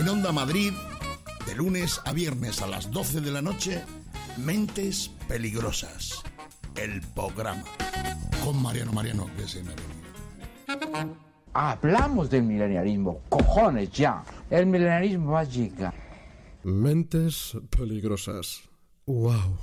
En Onda Madrid, de lunes a viernes a las 12 de la noche, Mentes Peligrosas, el programa. Con Mariano, que se me ha venido. Hablamos del milenialismo, cojones ya. El milenialismo va a llegar. Mentes Peligrosas. ¡Wow!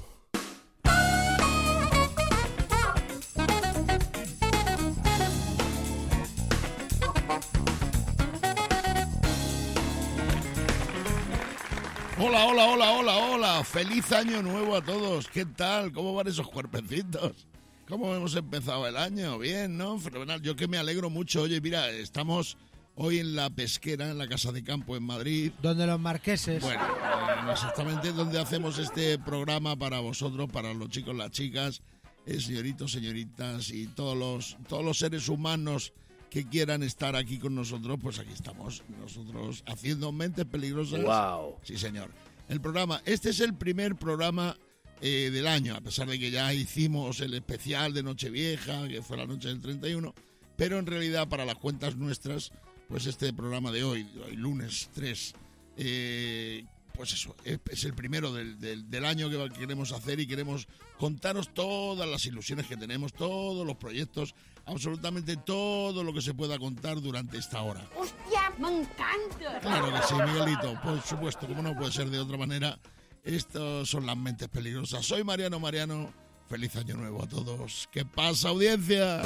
Hola. Feliz año nuevo a todos. ¿Qué tal? ¿Cómo van esos cuerpecitos? ¿Cómo hemos empezado el año? Bien, ¿no? Fenomenal. Yo que me alegro mucho. Oye, mira, estamos hoy en La Pesquera, en la Casa de Campo en Madrid. Donde los marqueses. Bueno, exactamente donde hacemos este programa para vosotros, para los chicos, las chicas, señoritos, señoritas y todos los seres humanos que quieran estar aquí con nosotros. Pues aquí estamos nosotros haciendo Mentes Peligrosas. ¡Wow! Sí, señor. El programa, este es el primer programa del año, a pesar de que ya hicimos el especial de Nochevieja, que fue la noche del 31, pero en realidad para las cuentas nuestras, pues este programa de hoy lunes 3, pues eso, es el primero del año que queremos hacer y queremos contaros todas las ilusiones que tenemos, todos los proyectos, absolutamente todo lo que se pueda contar durante esta hora. ¡Hostia, me encanta! Claro que sí, Miguelito, por supuesto, como no puede ser de otra manera. Estos son las Mentes Peligrosas. Soy Mariano. Feliz año nuevo a todos. ¿Qué pasa, audiencia?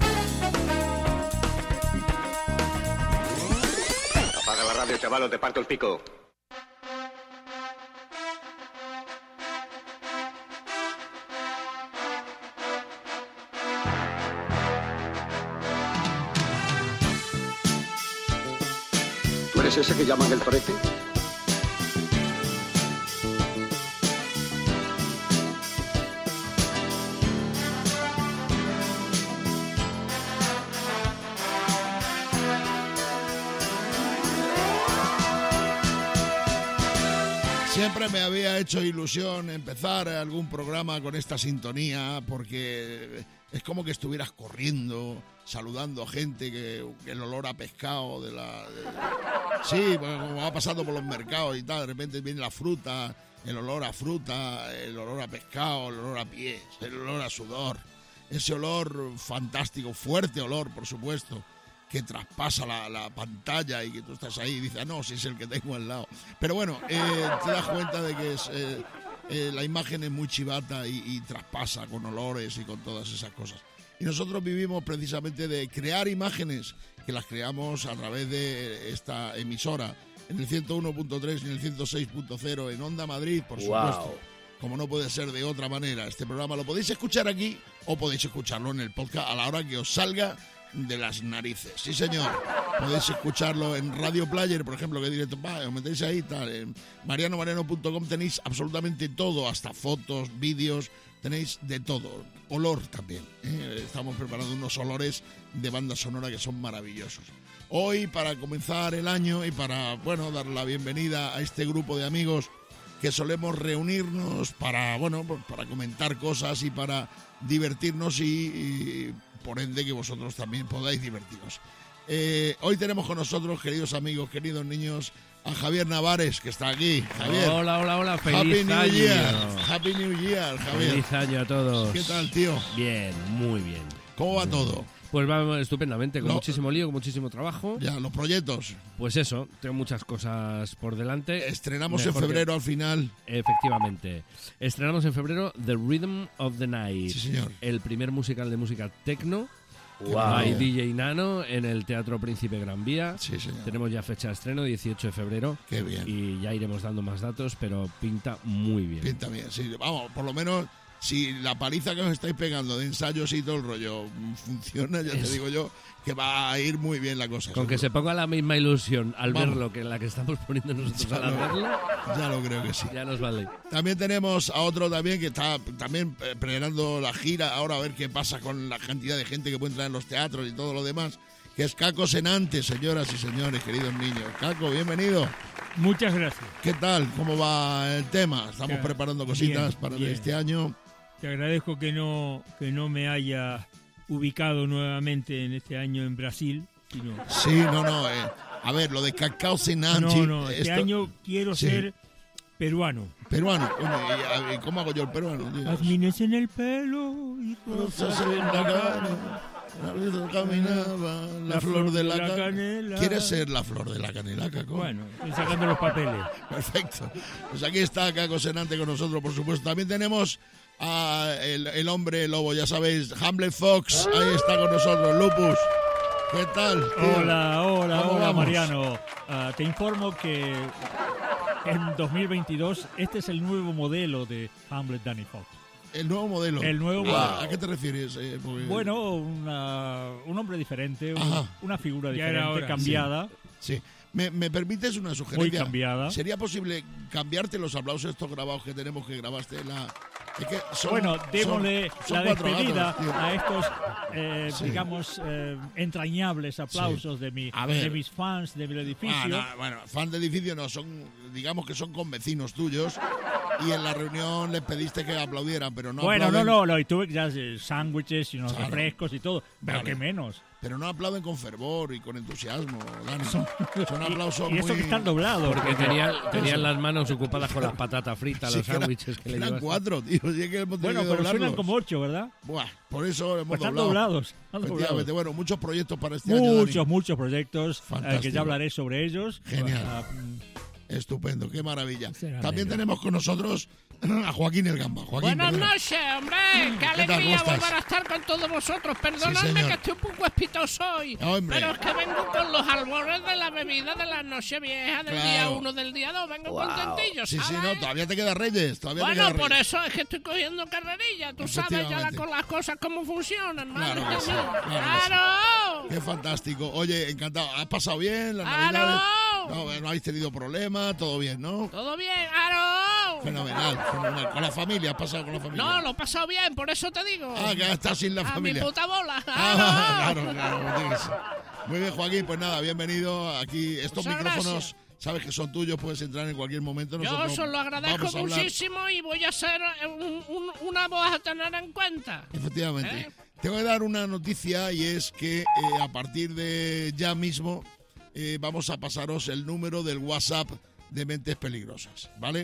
Apaga la radio, chaval, o te parto el pico. ¿Tú eres ese que llaman el prete? Siempre me había hecho ilusión empezar algún programa con esta sintonía, porque es como que estuvieras corriendo, saludando a gente, que el olor a pescado Sí, como va pasando por los mercados y tal, de repente viene la fruta, el olor a fruta, el olor a pescado, el olor a pies, el olor a sudor, ese olor fantástico, fuerte olor, por supuesto, que traspasa la pantalla y que tú estás ahí y dices, no, si es el que tengo al lado. Pero bueno, te das cuenta de que la imagen es muy chivata y traspasa con olores y con todas esas cosas. Y nosotros vivimos precisamente de crear imágenes, que las creamos a través de esta emisora, en el 101.3 y en el 106.0 en Onda Madrid, por supuesto. Wow. Como no puede ser de otra manera. Este programa lo podéis escuchar aquí o podéis escucharlo en el podcast a la hora que os salga de las narices. Sí, señor. Podéis escucharlo en Radio Player, por ejemplo, que directo, os metéis ahí, tal. En mariano.com tenéis absolutamente todo, hasta fotos, vídeos, tenéis de todo. Olor también. Estamos preparando unos olores de banda sonora que son maravillosos. Hoy, para comenzar el año y para, bueno, dar la bienvenida a este grupo de amigos que solemos reunirnos para, bueno, para comentar cosas y para divertirnos y por ende que vosotros también podáis divertiros. Hoy tenemos con nosotros, queridos amigos, queridos niños, a Javier Navares, que está aquí. Javier. Hola, feliz año. Happy New Year, Javier. Feliz año a todos. ¿Qué tal, tío? Bien, muy bien. ¿Cómo va todo? Pues va estupendamente, con muchísimo lío, con muchísimo trabajo. Ya, los proyectos. Pues eso, tengo muchas cosas por delante. Estrenamos en febrero al final. Efectivamente. Estrenamos en febrero The Rhythm of the Night. Sí, señor. El primer musical de música techno. Wow. By DJ Nano en el Teatro Príncipe Gran Vía. Sí, señor. Tenemos ya fecha de estreno, 18 de febrero. Qué bien. Y ya iremos dando más datos, pero pinta muy bien. Pinta bien, sí. Vamos, por lo menos, si la paliza que os estáis pegando de ensayos y todo el rollo funciona, ya te digo yo que va a ir muy bien la cosa. Con que se ponga la misma ilusión al verlo que la que estamos poniendo nosotros al hacerlo, ya lo creo que sí. Ya nos vale. También tenemos a otro también que está también preparando la gira, ahora a ver qué pasa con la cantidad de gente que puede entrar en los teatros y todo lo demás, que es Caco Senante, señoras y señores, queridos niños. Caco, bienvenido. Muchas gracias. ¿Qué tal? ¿Cómo va el tema? Estamos preparando cositas para este año. Te agradezco que no me haya ubicado nuevamente en este año en Brasil. Sí, no. A ver, lo de Cacao Senanchi. No, este año quiero ser peruano. Peruano. ¿Y cómo hago yo el peruano? Jazmines en el pelo y rosas en la cara. Caminaba la flor de la canela. ¿Quieres ser la flor de la canela, Caco? Bueno, estoy sacando los papeles. Perfecto. Pues aquí está Caco Senante con nosotros, por supuesto. También tenemos a el hombre lobo, ya sabéis, Hamlet Fox. Ahí está con nosotros, Lupus. ¿Qué tal, tío? Hola, Mariano. Te informo que en 2022 este es el nuevo modelo de Hamlet Danny Fox. El nuevo modelo. El nuevo modelo. ¿A qué te refieres? Bueno, un hombre diferente, una figura diferente, cambiada. Sí. ¿Me permites una sugerencia? Muy cambiada. ¿Sería posible cambiarte los aplausos estos grabados que tenemos que grabaste? Es que démosle la despedida gatos, a estos, digamos, entrañables aplausos de mis fans del edificio. Fans del edificio no, digamos que son convecinos tuyos y en la reunión les pediste que aplaudieran, pero no aplauden. No, y tuve ya sándwiches y unos refrescos y todo, pero que menos. Pero no aplauden con fervor y con entusiasmo, Dani. Son aplausos y eso que están doblados. Porque tenían las manos ocupadas con las patatas fritas, los sándwiches que le llevaste. Eran 4, tío. Pero suenan como 8, ¿verdad? Buah, por eso hemos están doblado. Efectivamente. Bueno, muchos proyectos para este año, Dani. Muchos proyectos que ya hablaré sobre ellos. Genial. Estupendo, qué maravilla. También tenemos con nosotros a Joaquín el Gamba. Buenas noches, hombre. Qué alegría volver a estar con todos vosotros. Perdonadme que estoy un poco espitoso hoy. Pero es que vengo con los albores de la bebida de la noche vieja, del día 1, del día 2. Vengo contentillo, ¿sabes? Sí, no, todavía te queda Reyes. Por eso es que estoy cogiendo carrerilla. Tú sabes ya con las cosas cómo funcionan, madre mía. ¡Claro! Qué fantástico. Oye, encantado. ¿Has pasado bien las Navidades? No habéis tenido problemas, todo bien, ¿no? Todo bien, ¡claro! Fenomenal. ¿Con la familia? ¿Has pasado con la familia? No, lo he pasado bien, por eso te digo. Que estás sin la familia. A mi puta bola. Claro. Muy bien, Joaquín, pues nada, bienvenido aquí. Estos micrófonos, sabes que son tuyos, puedes entrar en cualquier momento. Yo os lo agradezco muchísimo y voy a ser una voz a tener en cuenta. Efectivamente. Te voy a dar una noticia y es que a partir de ya mismo vamos a pasaros el número del WhatsApp de Mentes Peligrosas, ¿vale?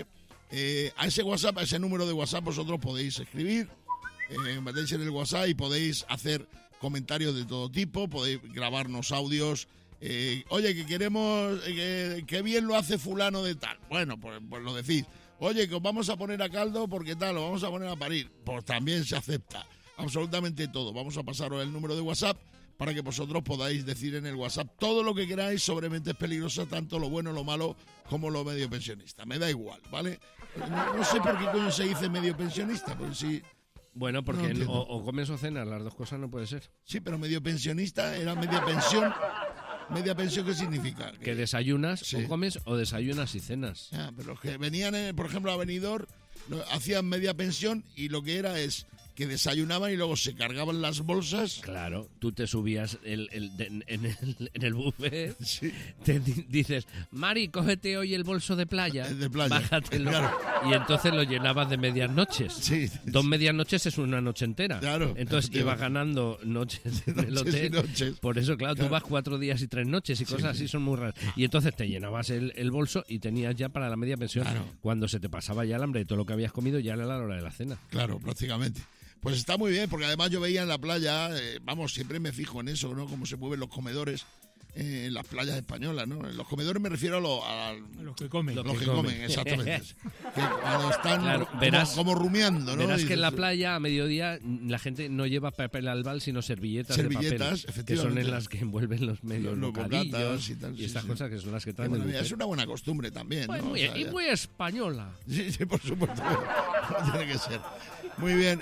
A ese número de WhatsApp vosotros podéis escribir, metéis en el WhatsApp y podéis hacer comentarios de todo tipo, podéis grabarnos audios. Oye, que queremos, que bien lo hace fulano de tal. Bueno, pues lo decís. Oye, que os vamos a poner a caldo porque tal, lo vamos a poner a parir. Pues también se acepta. Absolutamente todo. Vamos a pasaros el número de WhatsApp para que vosotros podáis decir en el WhatsApp todo lo que queráis sobre Mentes Peligrosas, tanto lo bueno, lo malo, como lo medio pensionista. Me da igual, ¿vale? No sé por qué coño se dice medio pensionista, porque si... Bueno, porque o comes o cenas, las dos cosas no puede ser. Sí, pero medio pensionista era media pensión. ¿Media pensión qué significa? Que desayunas o comes o desayunas y cenas. Pero los que venían, por ejemplo, a Benidorm, hacían media pensión y lo que era es que desayunaban y luego se cargaban las bolsas. Claro, tú te subías en el buffet, te dices, Mari, cógete hoy el bolso de playa, bájatelo, y entonces lo llenabas de medias noches. Sí. 2 medias noches es una noche entera. Claro. Entonces ibas ganando noches en el hotel. Por eso, claro, tú vas 4 días y 3 noches y cosas así son muy raras. Y entonces te llenabas el bolso y tenías ya para la media pensión. Claro. Cuando se te pasaba ya el hambre de todo lo que habías comido, ya era la hora de la cena. Claro, prácticamente. Pues está muy bien, porque además yo veía en la playa, siempre me fijo en eso, ¿no? Cómo se mueven los comedores en las playas españolas, ¿no? En los comedores me refiero a los que comen. Los que comen, exactamente. Que cuando están como rumiando, ¿no? Verás que en la playa a mediodía la gente no lleva papel albal, sino servilletas de papel, efectivamente, que son en las que envuelven los medios los bocadillos y tal, y estas cosas que son las que traen del buffet. Es una buena costumbre también, pues ¿no? Muy española. Sí, por supuesto. Tiene que ser. Muy bien.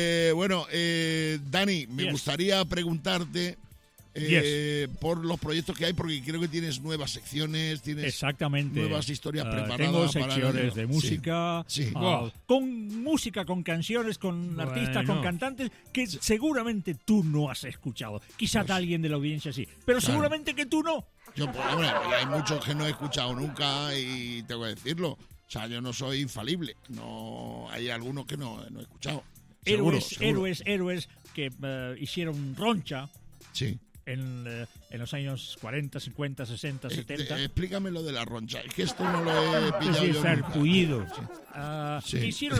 Dani, me gustaría preguntarte por los proyectos que hay, porque creo que tienes nuevas secciones, tienes nuevas historias preparadas. Tengo secciones de música, con música, con canciones, con artistas, con cantantes que seguramente tú no has escuchado. Quizá alguien de la audiencia sí, pero seguramente que tú no. Hay muchos que no he escuchado nunca y tengo que decirlo. O sea, yo no soy infalible. No, hay algunos que no he escuchado. Héroes que hicieron roncha. Sí. en los años 40, 50, 60, 70. Explícame lo de la roncha, es que esto no lo he pillado yo nunca. Hicieron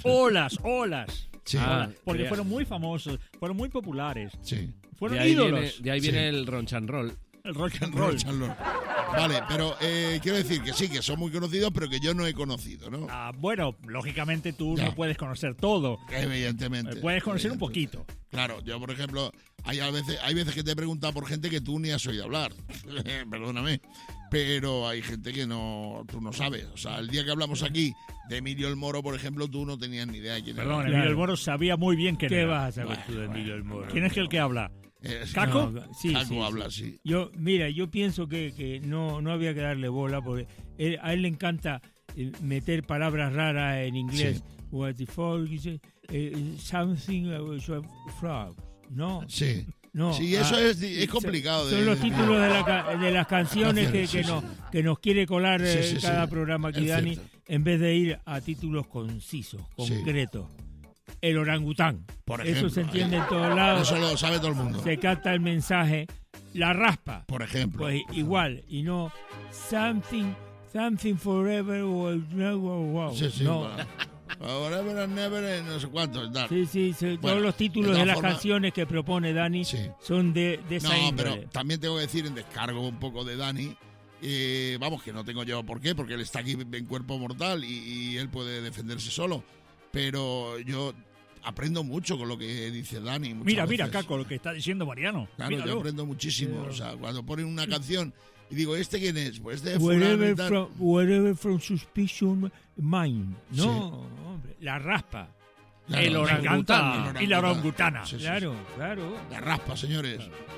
olas. Sí. Porque fueron muy famosos, fueron muy populares. Sí. Fueron ídolos. De ahí viene el rock and roll. El rock and roll. Vale, pero quiero decir que sí, que son muy conocidos, pero que yo no he conocido, ¿no? Bueno, lógicamente tú no puedes conocer todo. Evidentemente. Puedes conocer un poquito. Claro, yo, por ejemplo, hay veces que te he preguntado por gente que tú ni has oído hablar. Perdóname. Pero hay gente que tú no sabes. O sea, el día que hablamos aquí de Emilio el Moro, por ejemplo, tú no tenías ni idea de quién era. Perdón, Emilio el Moro sabía muy bien quién era. ¿Qué vas a saber tú de Emilio el Moro? ¿Quién es el que habla? ¿Caco? Sí, Caco habla, sí. Yo pienso que no había que darle bola porque a él le encanta meter palabras raras en inglés. Sí. What the fuck is it? Something frog. No. Sí. No, sí, eso es complicado. Son los títulos de las canciones que nos quiere colar cada programa aquí, Dani, en vez de ir a títulos concisos, concretos. El orangután. Por ejemplo, eso se entiende en todos lados. Eso lo sabe todo el mundo. Se capta el mensaje. La raspa. Por ejemplo. Pues igual. Y no something forever o wow. Sí, no. Forever and never, no sé cuánto. Sí. Bueno, todos los títulos de las canciones que propone Dani son de esa índole. Pero también tengo que decir, en descargo un poco de Dani, vamos, que no tengo yo por qué, porque él está aquí en cuerpo mortal y él puede defenderse solo. Pero yo aprendo mucho con lo que dice Dani. Mira, Caco, lo que está diciendo Mariano. Claro, Míralo. yo aprendo muchísimo. O sea, cuando ponen una canción y digo, ¿este quién es? Pues de Wherever from suspicion mind. No, hombre, la raspa. Claro, el orangután y la orangutana. Sí. Claro. La raspa, señores.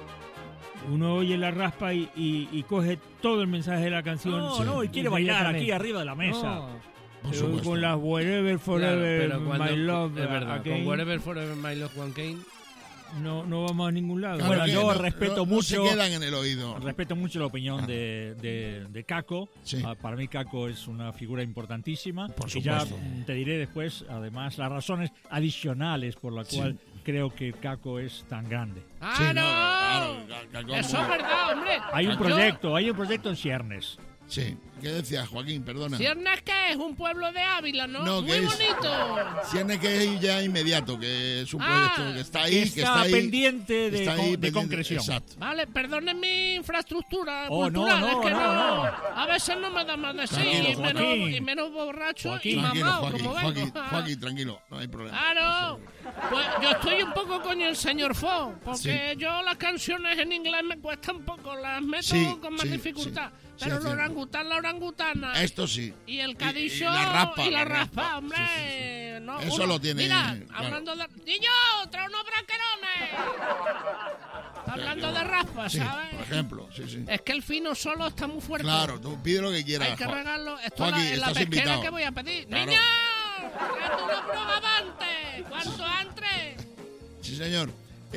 Uno oye la raspa y coge todo el mensaje de la canción. Y quiere bailar aquí arriba de la mesa. Pero con las Wherever Forever My Love. Es verdad, con Wherever Forever My Love One Kane. No vamos a ningún lado. Claro, bueno, yo respeto mucho. No se quedan en el oído. Respeto mucho la opinión de Caco. Sí. Para mí Caco es una figura importantísima. Por y ya supuesto. te diré después, además, las razones adicionales por las cuales creo que Caco es tan grande. Eso es verdad, hombre. Hay un proyecto en Ciernes. Sí. ¿Qué decías, Joaquín? Perdona. Ciernes, que es un pueblo de Ávila, ¿no? No, muy bonito. Ciernes, que es ya inmediato, que es un proyecto que está ahí, que está ahí, pendiente de concreción. Exacto. Vale, perdonen mi infraestructura no, a veces no me da más de sí, y menos borracho y mamado, como vengo. Joaquín, tranquilo, no hay problema. Claro, pues yo estoy un poco con el señor Fo, porque yo las canciones en inglés me cuestan un poco, las meto con más dificultad. Pero el orangután, la orangutana. Esto sí. Y el cadillo y la raspa, hombre. Sí. No, eso lo tiene. Mira, claro. hablando de. ¡Niño! ¡Trae unos branquerones! Hablando de raspa, ¿sabes? Por ejemplo, sí. Es que el fino solo está muy fuerte. Claro, tú pide lo que quieras. Hay que regarlo. Esto Joaquín, es la pesquera invitado. que voy a pedir. Claro. ¡Niño! ¡Tráete unos progavantes! ¿Cuánto antes? Sí, señor.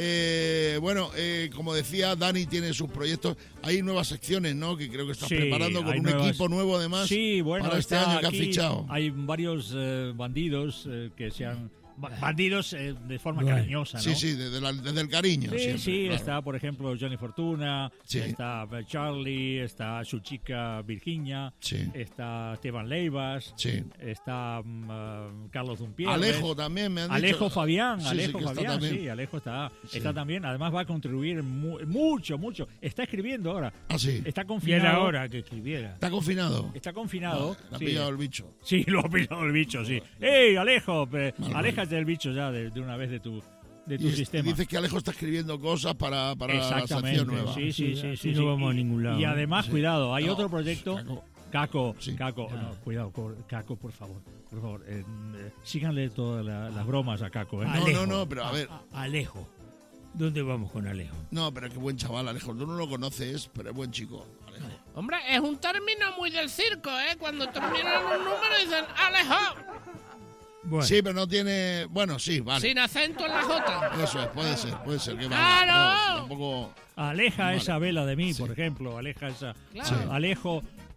Como decía, Dani tiene sus proyectos. Hay nuevas secciones, ¿no? Que creo que estás preparando con un equipo nuevo, además. Sí, bueno, para este año que has fichado. Hay varios bandidos que se han... Bandidos de forma cariñosa, ¿no? Sí, desde el cariño. Sí, siempre, sí, claro. Está, por ejemplo, Johnny Fortuna, está Charlie, está su chica Virginia, está Esteban Leivas, está Carlos Dumpier. Alejo también, me han dicho. Alejo Fabián, Alejo está también. Además va a contribuir mucho. Está escribiendo ahora. Ah, sí. Está confinado. Y era hora que escribiera. ¿Está confinado? Está confinado. ¿Le ha pillado el bicho? Sí, lo ha pillado el bicho, sí. ¡Ey, Alejo! Aléjate del bicho ya de una vez de tu sistema. Dices que Alejo está escribiendo cosas para la sección nueva. Sí. No vamos a ningún lado. Y además, cuidado, hay otro proyecto. Caco. Caco, cuidado, Caco, por favor. Síganle todas las bromas a Caco. No, pero a ver. Alejo. ¿Dónde vamos con Alejo? No, pero qué buen chaval, Alejo. Tú no lo conoces, pero es buen chico, Alejo. Hombre, es un término muy del circo, ¿eh? Cuando terminan un número dicen ¡Alejo! Bueno. Sí, pero no tiene... Bueno, sí, vale. Sin acento en la J. Eso es, puede ser. Que ¡Claro! Tampoco... Aleja esa vela de mí, por ejemplo. Aleja esa... Claro. Alejo...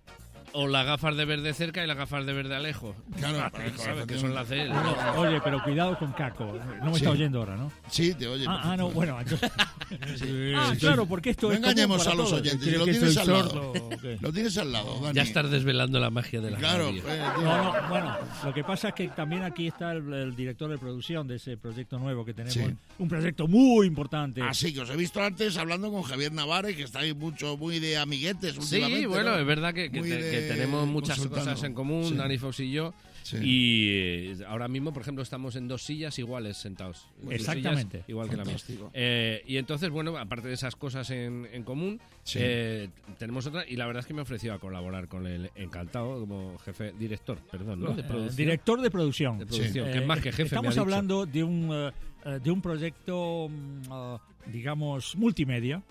O las gafas de ver de cerca y las gafas de ver de alejo. Claro, ¿sabes? Que son las de él. Oye, pero cuidado con Caco. No me está oyendo ahora, ¿no? Sí, te oye. No, bueno. Entonces... claro, porque esto no es engañemos a los oyentes. Si lo tienes al lado. Lo tienes al lado, Dani. Ya estás desvelando la magia de la radio. No, bueno, lo que pasa es que también aquí está el director de producción de ese proyecto nuevo que tenemos. Sí. Un proyecto muy importante. Así que os he visto antes hablando con Javier Navarre, que estáis muy de amiguetes últimamente. Sí, bueno, ¿no? Es verdad que tenemos muchas cosas en común, Dani Fox y yo. Sí. Y ahora mismo, por ejemplo, estamos en 2 sillas iguales sentados. Exactamente. Sillas, igual fantástico. Que la mía. Y entonces, bueno, aparte de esas cosas en común, tenemos otra. Y la verdad es que me ofreció a colaborar con él, encantado, como director de producción. Director de producción. Que es más que jefe. Estamos hablando de un proyecto, digamos, multimedia,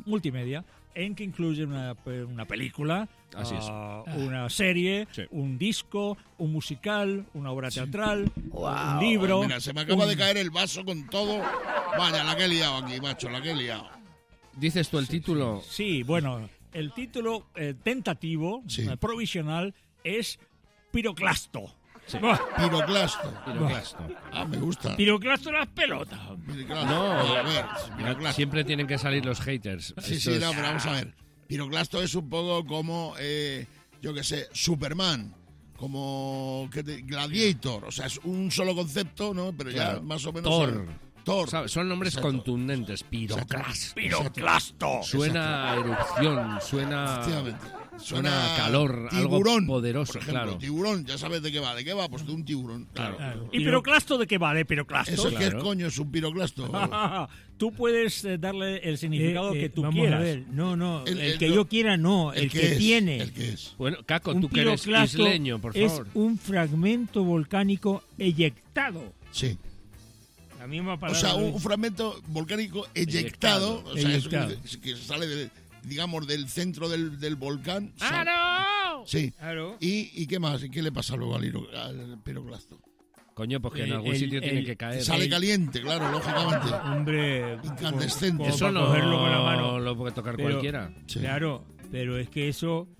en que incluye una película, una serie, un disco, un musical, una obra teatral, un libro. Mira, se me acaba de caer el vaso con todo. Vaya, la que he liado aquí, macho, la que he liado. ¿Dices tú el título? Sí, bueno, el título tentativo, provisional, es Piroclasto. Sí. Piroclasto. Me gusta. Piroclasto las pelotas. No, a ver, siempre tienen que salir los haters. Sí, pero vamos a ver. Piroclasto es un poco como, yo qué sé, Superman, como Gladiator. O sea, es un solo concepto, ¿no? Pero ya más o menos... Thor. ¿Sabes? Son nombres contundentes. Piroclasto. Suena a erupción, suena a calor, tiburón, algo poderoso, por ejemplo, claro. Tiburón, ya sabes de qué va. ¿De qué va? Pues de un tiburón. Claro. ¿Y piroclasto de qué va? ¿De piroclasto? ¿Eso qué coño es un piroclasto? Tú puedes darle el significado que tú quieras. A ver. No, el que yo quiera no, el que tiene. El que es. Bueno, Caco, tú que eres isleño, por favor. Es un fragmento volcánico eyectado. Sí. La misma palabra. O sea, un fragmento volcánico eyectado. O sea, es que sale digamos, del centro del volcán. ¡Claro! Sí. Claro. ¿Y qué más? ¿Y qué le pasa luego al piroclasto? Coño, pues que en algún sitio tiene que caer. Sale caliente, claro, lógicamente. Hombre. Incandescente. Eso no cogerlo con la mano. Lo puede tocar cualquiera. Sí. Claro, pero es que eso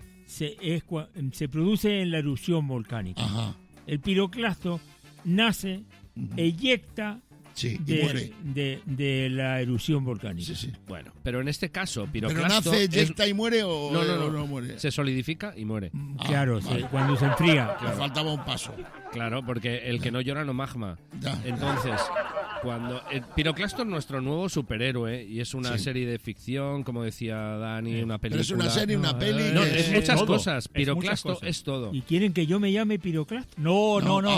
se produce en la erupción volcánica. Ajá. El piroclasto nace, eyecta... Sí, y muere. De la erupción volcánica. Sí. Bueno, pero en este caso, piroclasto... ¿Pero nace, eyecta y muere o no muere? Se solidifica y muere. Claro, vale. Cuando se enfría. Le faltaba un paso. Claro, porque el que no llora no magma. Entonces, cuando... Piroclasto es nuestro nuevo superhéroe y es una serie de ficción, como decía Dani, una película... Pero es una serie, una peli... No, es muchas cosas. Piroclasto es todo. ¿Y quieren que yo me llame Piroclasto? No.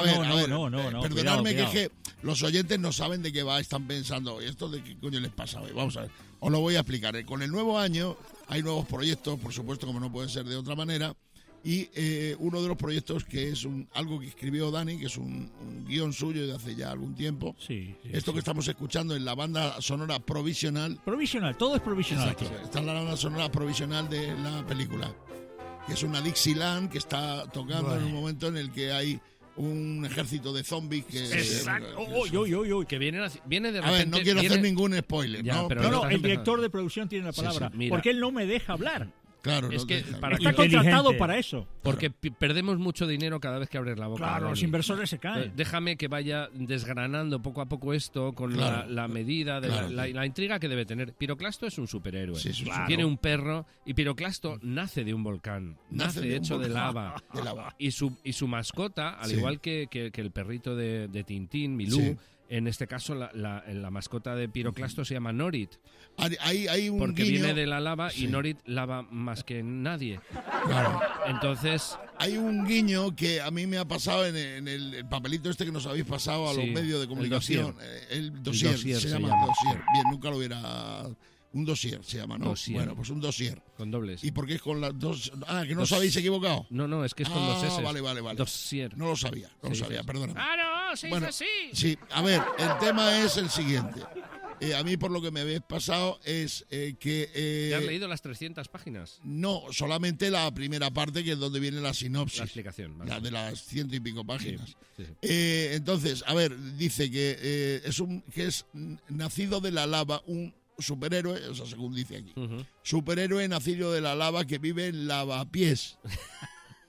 Perdonadme que los oyentes no saben de qué va, están pensando, ¿esto de qué coño les pasa hoy? Vamos a ver, os lo voy a explicar. Con el nuevo año hay nuevos proyectos, por supuesto, como no puede ser de otra manera, y uno de los proyectos que es algo que escribió Dani, que es un guión suyo de hace ya algún tiempo. Sí, Esto que estamos escuchando en la banda sonora provisional. Provisional, todo es provisional. Exacto, está en la banda sonora provisional de la película, que es una Dixieland que está tocando en un momento en el que hay un ejército de zombies que... Exacto. Que viene de repente... A ver, no quiero hacer ningún spoiler, ya, ¿no? Pero el director de producción tiene la palabra, porque él no me deja hablar. Claro, es que está contratado para eso. Porque perdemos mucho dinero cada vez que abres la boca. Claro, los inversores se caen. Déjame que vaya desgranando poco a poco esto con la medida de la intriga que debe tener. Piroclasto es un superhéroe. Sí, Tiene un perro y Piroclasto nace de un volcán. Nace hecho de lava. Y su mascota, al igual que el perrito de Tintín, Milú, en este caso la mascota de Piroclasto se llama Norit. Hay un porque guiño, viene de la lava y Norit lava más que nadie. Claro. Entonces... Hay un guiño que a mí me ha pasado en el papelito este que nos habéis pasado a los medios de comunicación. El dossier se llama dossier. Bien, nunca lo hubiera... Un dossier se llama, ¿no? Dossier. Bueno, pues un dossier. Con dobles. ¿Y por qué es con las dos? Ah, que no os habéis equivocado. No, es que es con dos S. Vale. Dossier. No lo sabía, perdóname. ¡Claro, se dice así! Sí, a ver, el tema es el siguiente. A mí, por lo que me habéis pasado, es que... ¿Te has leído las 300 páginas? No, solamente la primera parte, que es donde viene la sinopsis. La explicación. Vale. La de las 100 y pico páginas. Sí. Entonces, a ver, dice que es nacido de la lava un superhéroe, o sea, según dice aquí. Superhéroe nacido de la lava que vive en Lavapiés.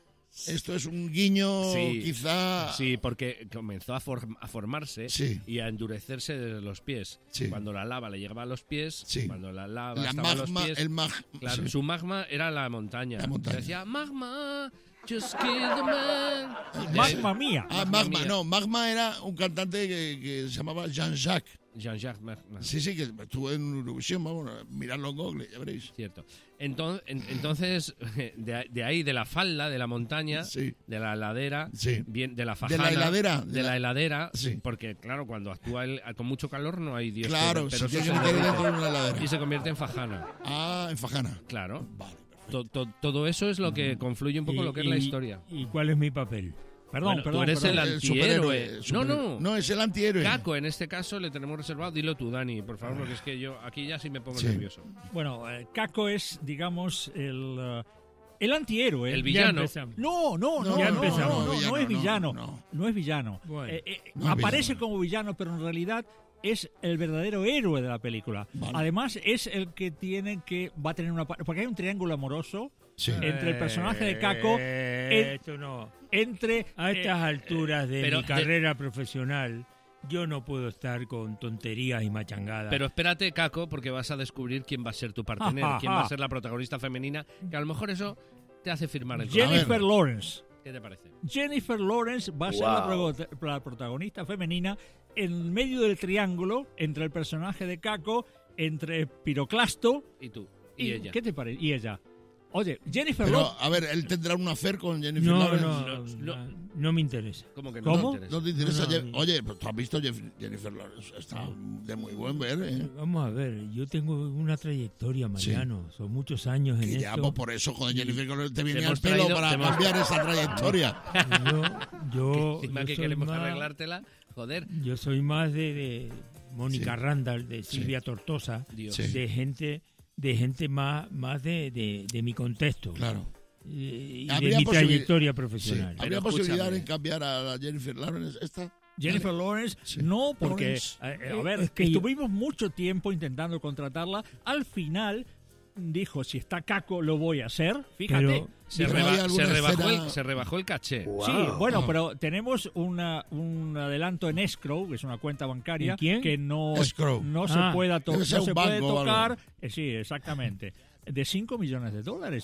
Esto es un guiño, quizá... Sí, porque comenzó a formarse y a endurecerse desde los pies. Sí. Cuando la lava le llegaba a los pies, cuando la lava estaba a los pies... Claro, su magma era la montaña. Decía, magma... Just kill the man. Magma mía. Magma, no. Magma era un cantante que se llamaba Jean-Jacques. Jean-Jacques Magma. Sí, que estuvo en Eurovisión, vamos, miradlo en Google, ya veréis. Cierto. Entonces de ahí, de la falda, de la montaña, de la heladera, bien, de la fajana. De la heladera, porque claro, cuando actúa con mucho calor no hay Dios. Claro, pero se mete dentro de una heladera. Y se convierte en fajana. Ah, en fajana. Claro. Vale. Todo eso es lo que confluye un poco en lo que es la historia. ¿Y cuál es mi papel? Perdón, tú eres el antihéroe. No, es el antihéroe. Caco, en este caso le tenemos reservado. Dilo tú, Dani, por favor, porque es que yo aquí ya sí me pongo nervioso. Bueno, Caco es, digamos, el antihéroe. El villano. No es villano. No es villano. Bueno, aparece como villano, pero en realidad es el verdadero héroe de la película. Vale. Además, es el que va a tener porque hay un triángulo amoroso entre el personaje de Caco. Esto no. A estas alturas de mi carrera profesional, yo no puedo estar con tonterías y machangadas. Pero espérate, Caco, porque vas a descubrir quién va a ser tu partener, quién va a ser la protagonista femenina, que a lo mejor eso te hace firmar el contrato. Jennifer Lawrence. ¿Qué te parece? Jennifer Lawrence va a ser la protagonista femenina en medio del triángulo entre el personaje de Caco, entre Piroclasto y tú. Y ella. ¿Qué te parece? Y ella. Oye, Jennifer Lawrence... A ver, ¿él tendrá un affair con Jennifer Lawrence? No me interesa. ¿Cómo que no? ¿Cómo? ¿No te interesa? Oye, ¿tú has visto Jennifer Lawrence? Está de muy buen ver, ¿eh? Vamos a ver, yo tengo una trayectoria, Mariano. Son muchos años en esto. Ya, pues por eso, joder, Jennifer Lawrence te viene al pelo para cambiar esa trayectoria. Encima que queremos arreglártela, joder. Yo soy más de Mónica Randall, de Silvia Tortosa, de gente más de mi contexto. Claro. Y de mi trayectoria profesional. ¿Habría posibilidad en cambiar a la Jennifer Lawrence esta? Jennifer Lawrence, no, porque estuvimos mucho tiempo intentando contratarla. Al final dijo, si está Caco, lo voy a hacer. Fíjate. Se rebajó el caché. Wow. Sí, bueno, pero tenemos un adelanto en escrow, que es una cuenta bancaria, que no se puede tocar. Sí, exactamente. De $5 millones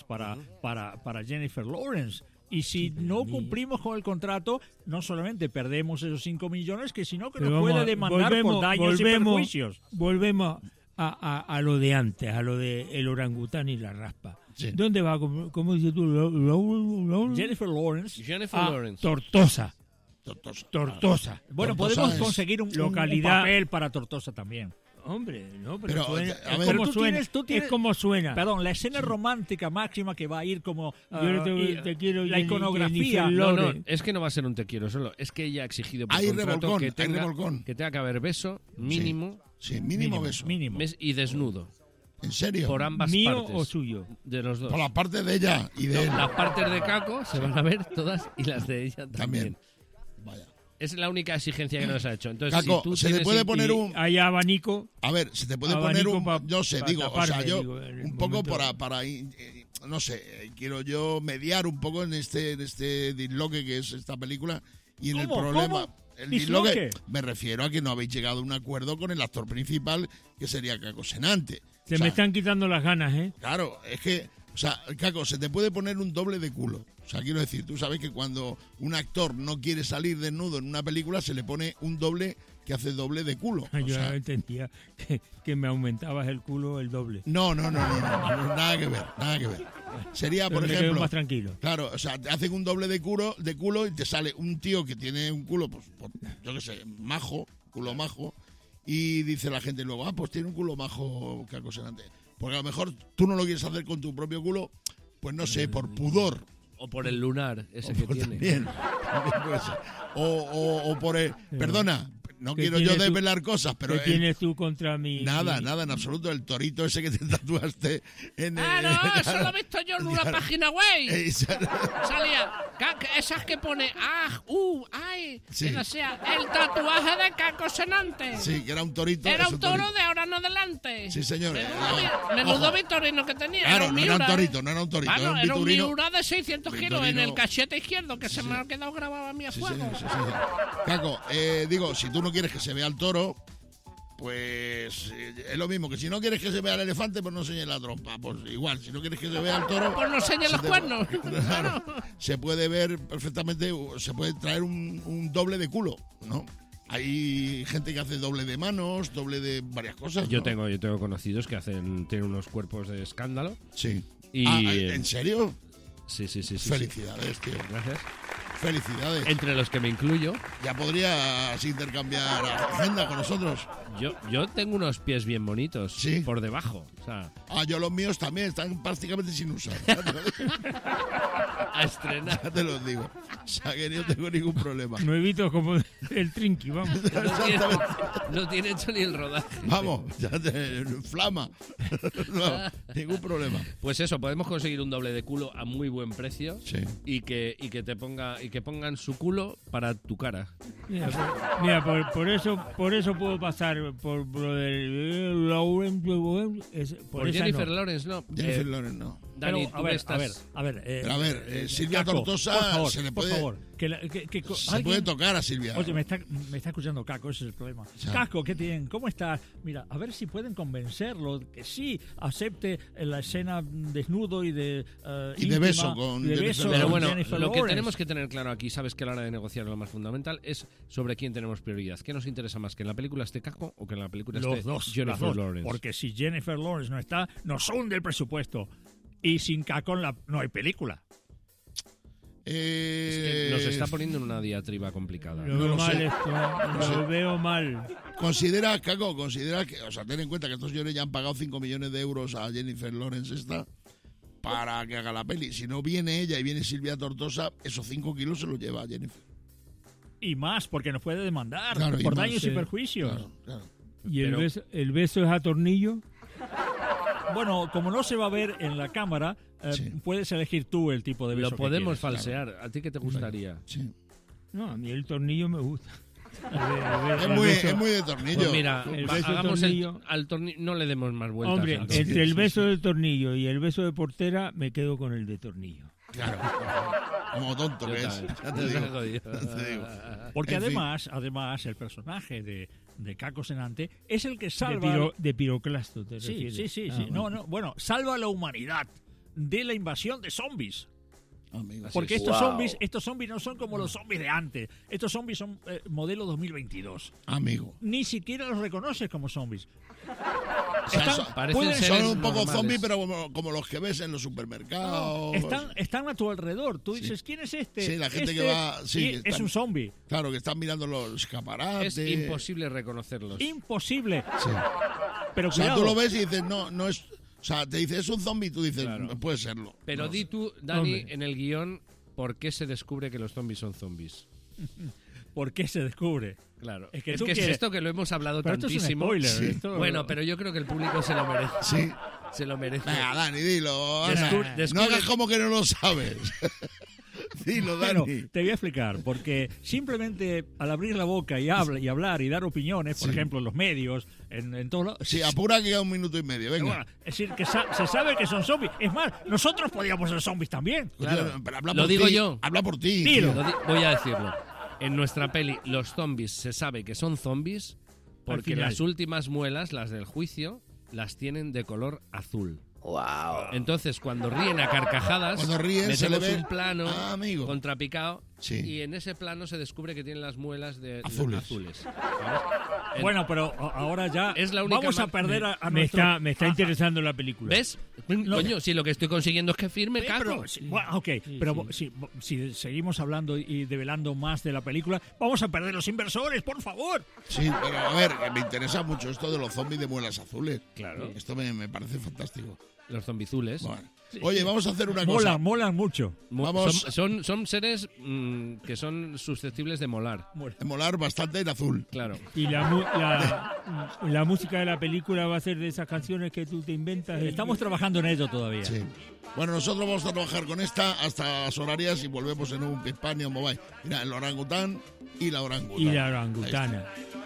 para Jennifer Lawrence. Y si no cumplimos con el contrato, no solamente perdemos esos 5 millones, sino que nos puede demandar por daños y perjuicios. Volvemos a lo de antes, a lo de el orangután y la raspa. Sí. ¿Dónde va? ¿Cómo dices tú? Jennifer Lawrence. Tortosa. Bueno, podemos conseguir un papel para Tortosa también. Hombre, no, pero suena, es como suena. Perdón, la escena romántica máxima que va a ir como te quiero, la iconografía. No, es que no va a ser un te quiero solo. Es que ella ha exigido por contrato que tenga que haber beso mínimo. Sí, mínimo beso. Mínimo. Y desnudo. ¿En serio? Por ambas ¿Mío partes. o suyo? De los dos. Por la parte de ella y de él. Las partes de Caco se van a ver todas y las de ella también. Vaya. Es la única exigencia que nos ha hecho. Entonces, Caco, si tú se te puede poner un... Hay abanico. A ver, se te puede poner un... No sé, un poco para no sé, quiero yo mediar un poco en este disloque que es esta película y en el problema... ¿Cómo? El disloque, me refiero a que no habéis llegado a un acuerdo con el actor principal, que sería Caco Senante. Me están quitando las ganas, ¿eh? Claro, es que... O sea, Caco, se te puede poner un doble de culo. O sea, quiero decir, tú sabes que cuando un actor no quiere salir desnudo en una película, se le pone un doble que hace doble de culo. Yo entendía que me aumentabas el culo el doble. No, nada que ver. Sería, por ejemplo... Quedo más tranquilo. Claro, o sea, te hacen un doble de culo y te sale un tío que tiene un culo, pues yo qué sé, culo majo, y dice la gente luego, pues tiene un culo majo, Caco Senante. Porque a lo mejor tú no lo quieres hacer con tu propio culo, pues no sé, por pudor. O por el lunar ese que tiene. También puede ser. O por el... Perdona, no quiero yo desvelar cosas, pero... ¿Qué tienes tú contra mí? Nada, en absoluto. El torito ese que te tatuaste en... no, eso lo he visto yo en una página web. Salía, esas que pone ay, sí. O sea, el tatuaje de Caco Senante. Sí, que era un torito. Era un toro de ahora en adelante. Sí, señor. Menudo vitorino que tenía. Claro, no era un torito. Era un Miura de 600 kilos en el cachete izquierdo, que se me ha quedado grabado a mí a fuego. Sí. Caco, digo, si tú no quieres que se vea el toro, pues es lo mismo que si no quieres que se vea el elefante, pues no enseñes la trompa. Pues igual, si no quieres que se vea el toro, pues no enseñes los cuernos. Claro, se puede ver perfectamente, se puede traer un doble de culo, ¿no? Hay gente que hace doble de manos, doble de varias cosas, ¿no? Yo tengo conocidos que tienen unos cuerpos de escándalo. Sí. Y, ¿en serio? Sí. Felicidades, tío. Gracias. Felicidades. Entre los que me incluyo. Ya podrías intercambiar agenda con nosotros. Yo tengo unos pies bien bonitos. ¿Sí? Por debajo. O sea. Yo los míos también están prácticamente sin usar. A estrenar. Ya te los digo. O sea que no tengo ningún problema. Nuevito como el Trinky, vamos. No tiene hecho ni el rodaje. Vamos, ya te flama. No, ningún problema. Pues eso, podemos conseguir un doble de culo a muy buen precio. Sí. Y que pongan su culo para tu cara. Mira, por eso puedo pasar por lo del por Jennifer Lawrence, no. Jennifer Lawrence, no. Dani, tú estás... A ver, Silvia Tortosa, por favor, se le puede... Por favor, se puede tocar a Silvia. Oye, me está escuchando Caco, ese es el problema. Ya. Caco, ¿qué tienen? ¿Cómo estás? Mira, a ver si pueden convencerlo que sí acepte la escena desnudo y de beso con Jennifer. Pero bueno, lo que tenemos que tener claro aquí, sabes que a la hora de negociar lo más fundamental es sobre quién tenemos prioridad. ¿Qué nos interesa más, que en la película esté Caco o que en la película esté Jennifer Lawrence? Porque si Jennifer Lawrence no está, nos hunde el presupuesto. Y sin Caco no hay película. Es que nos está poniendo en una diatriba complicada. Lo veo mal. Considera que, o sea, ten en cuenta que estos señores ya han pagado 5 millones de euros a Jennifer Lawrence para que haga la peli. Si no viene ella y viene Silvia Tortosa, esos 5 kilos se los lleva a Jennifer. Y más, porque nos puede demandar por daños y perjuicios. Claro. ¿Y el beso es a tornillo? Bueno, como no se va a ver en la cámara, puedes elegir tú el tipo de beso. Lo podemos falsear. Claro. ¿A ti qué te gustaría? Sí. No, a mí el tornillo me gusta. Es muy de tornillo. Pues mira, hagamos al tornillo, no le demos más vueltas. Hombre, entre el beso de tornillo y el beso de portera, me quedo con el de tornillo. Claro. Como tonto que es. Ya te digo. Porque además, el personaje de Caco Senante es el que salva... De piroclasto, te refieres. Sí. Bueno, salva a la humanidad de la invasión de zombies. Amigo, porque estos zombies no son como los zombies de antes. Estos zombies son modelo 2022. Amigo. Ni siquiera los reconoces como zombies. Son un poco zombies, pero como los que ves en los supermercados. Están a tu alrededor. Tú dices, ¿quién es este? Sí, la gente que va... Sí, es un zombie. Claro, que están mirando los escaparates. Es imposible reconocerlos. Imposible. Sí. Pero o sea, tú lo ves y dices, no es... O sea, te dice, es un zombie, tú dices, puede serlo. Pero di tú, Dani, en el guión, ¿por qué se descubre que los zombies son zombies? ¿Por qué se descubre? Claro. Es que es esto que lo hemos hablado tantísimo. Esto es un spoiler. Bueno, pero yo creo que el público se lo merece. Sí. Se lo merece. Venga, Dani, dilo. No hagas como que no lo sabes. Dilo, Dani. Bueno, te voy a explicar, porque simplemente al abrir la boca y hablar y dar opiniones, por ejemplo, en los medios, en todos lados... Sí, apura que queda 1 minuto y medio, venga. Bueno, es decir, que se sabe que son zombies. Es más, nosotros podíamos ser zombies también. Claro, pero lo digo yo. Habla por ti. Dilo. Voy a decirlo. En nuestra peli, los zombies se sabe que son zombies porque las últimas muelas, las del juicio, las tienen de color azul. Wow. Entonces, cuando ríen a carcajadas, metemos un plano contrapicado y en ese plano se descubre que tienen las muelas de azules. ¿Sabes? Bueno, pero ahora ya es la única vamos a perder a me está interesando la película. ¿Ves? Coño, si lo que estoy consiguiendo es que firme Caco. Si seguimos hablando y develando más de la película, vamos a perder los inversores, por favor. Sí, pero a ver, me interesa mucho esto de los zombies de muelas azules. Claro. Esto me parece fantástico. Los zombizules. Bueno. Oye, vamos a hacer una cosa. Molan mucho. Son seres que son susceptibles de molar. De molar bastante en azul. Claro. Y la música de la película va a ser de esas canciones que tú te inventas. Estamos trabajando en ello todavía. Sí. Bueno, nosotros vamos a trabajar con esta hasta las horarias y volvemos en un Hispania Mobile. Mira, el orangután y la orangutana. Y la orangutana.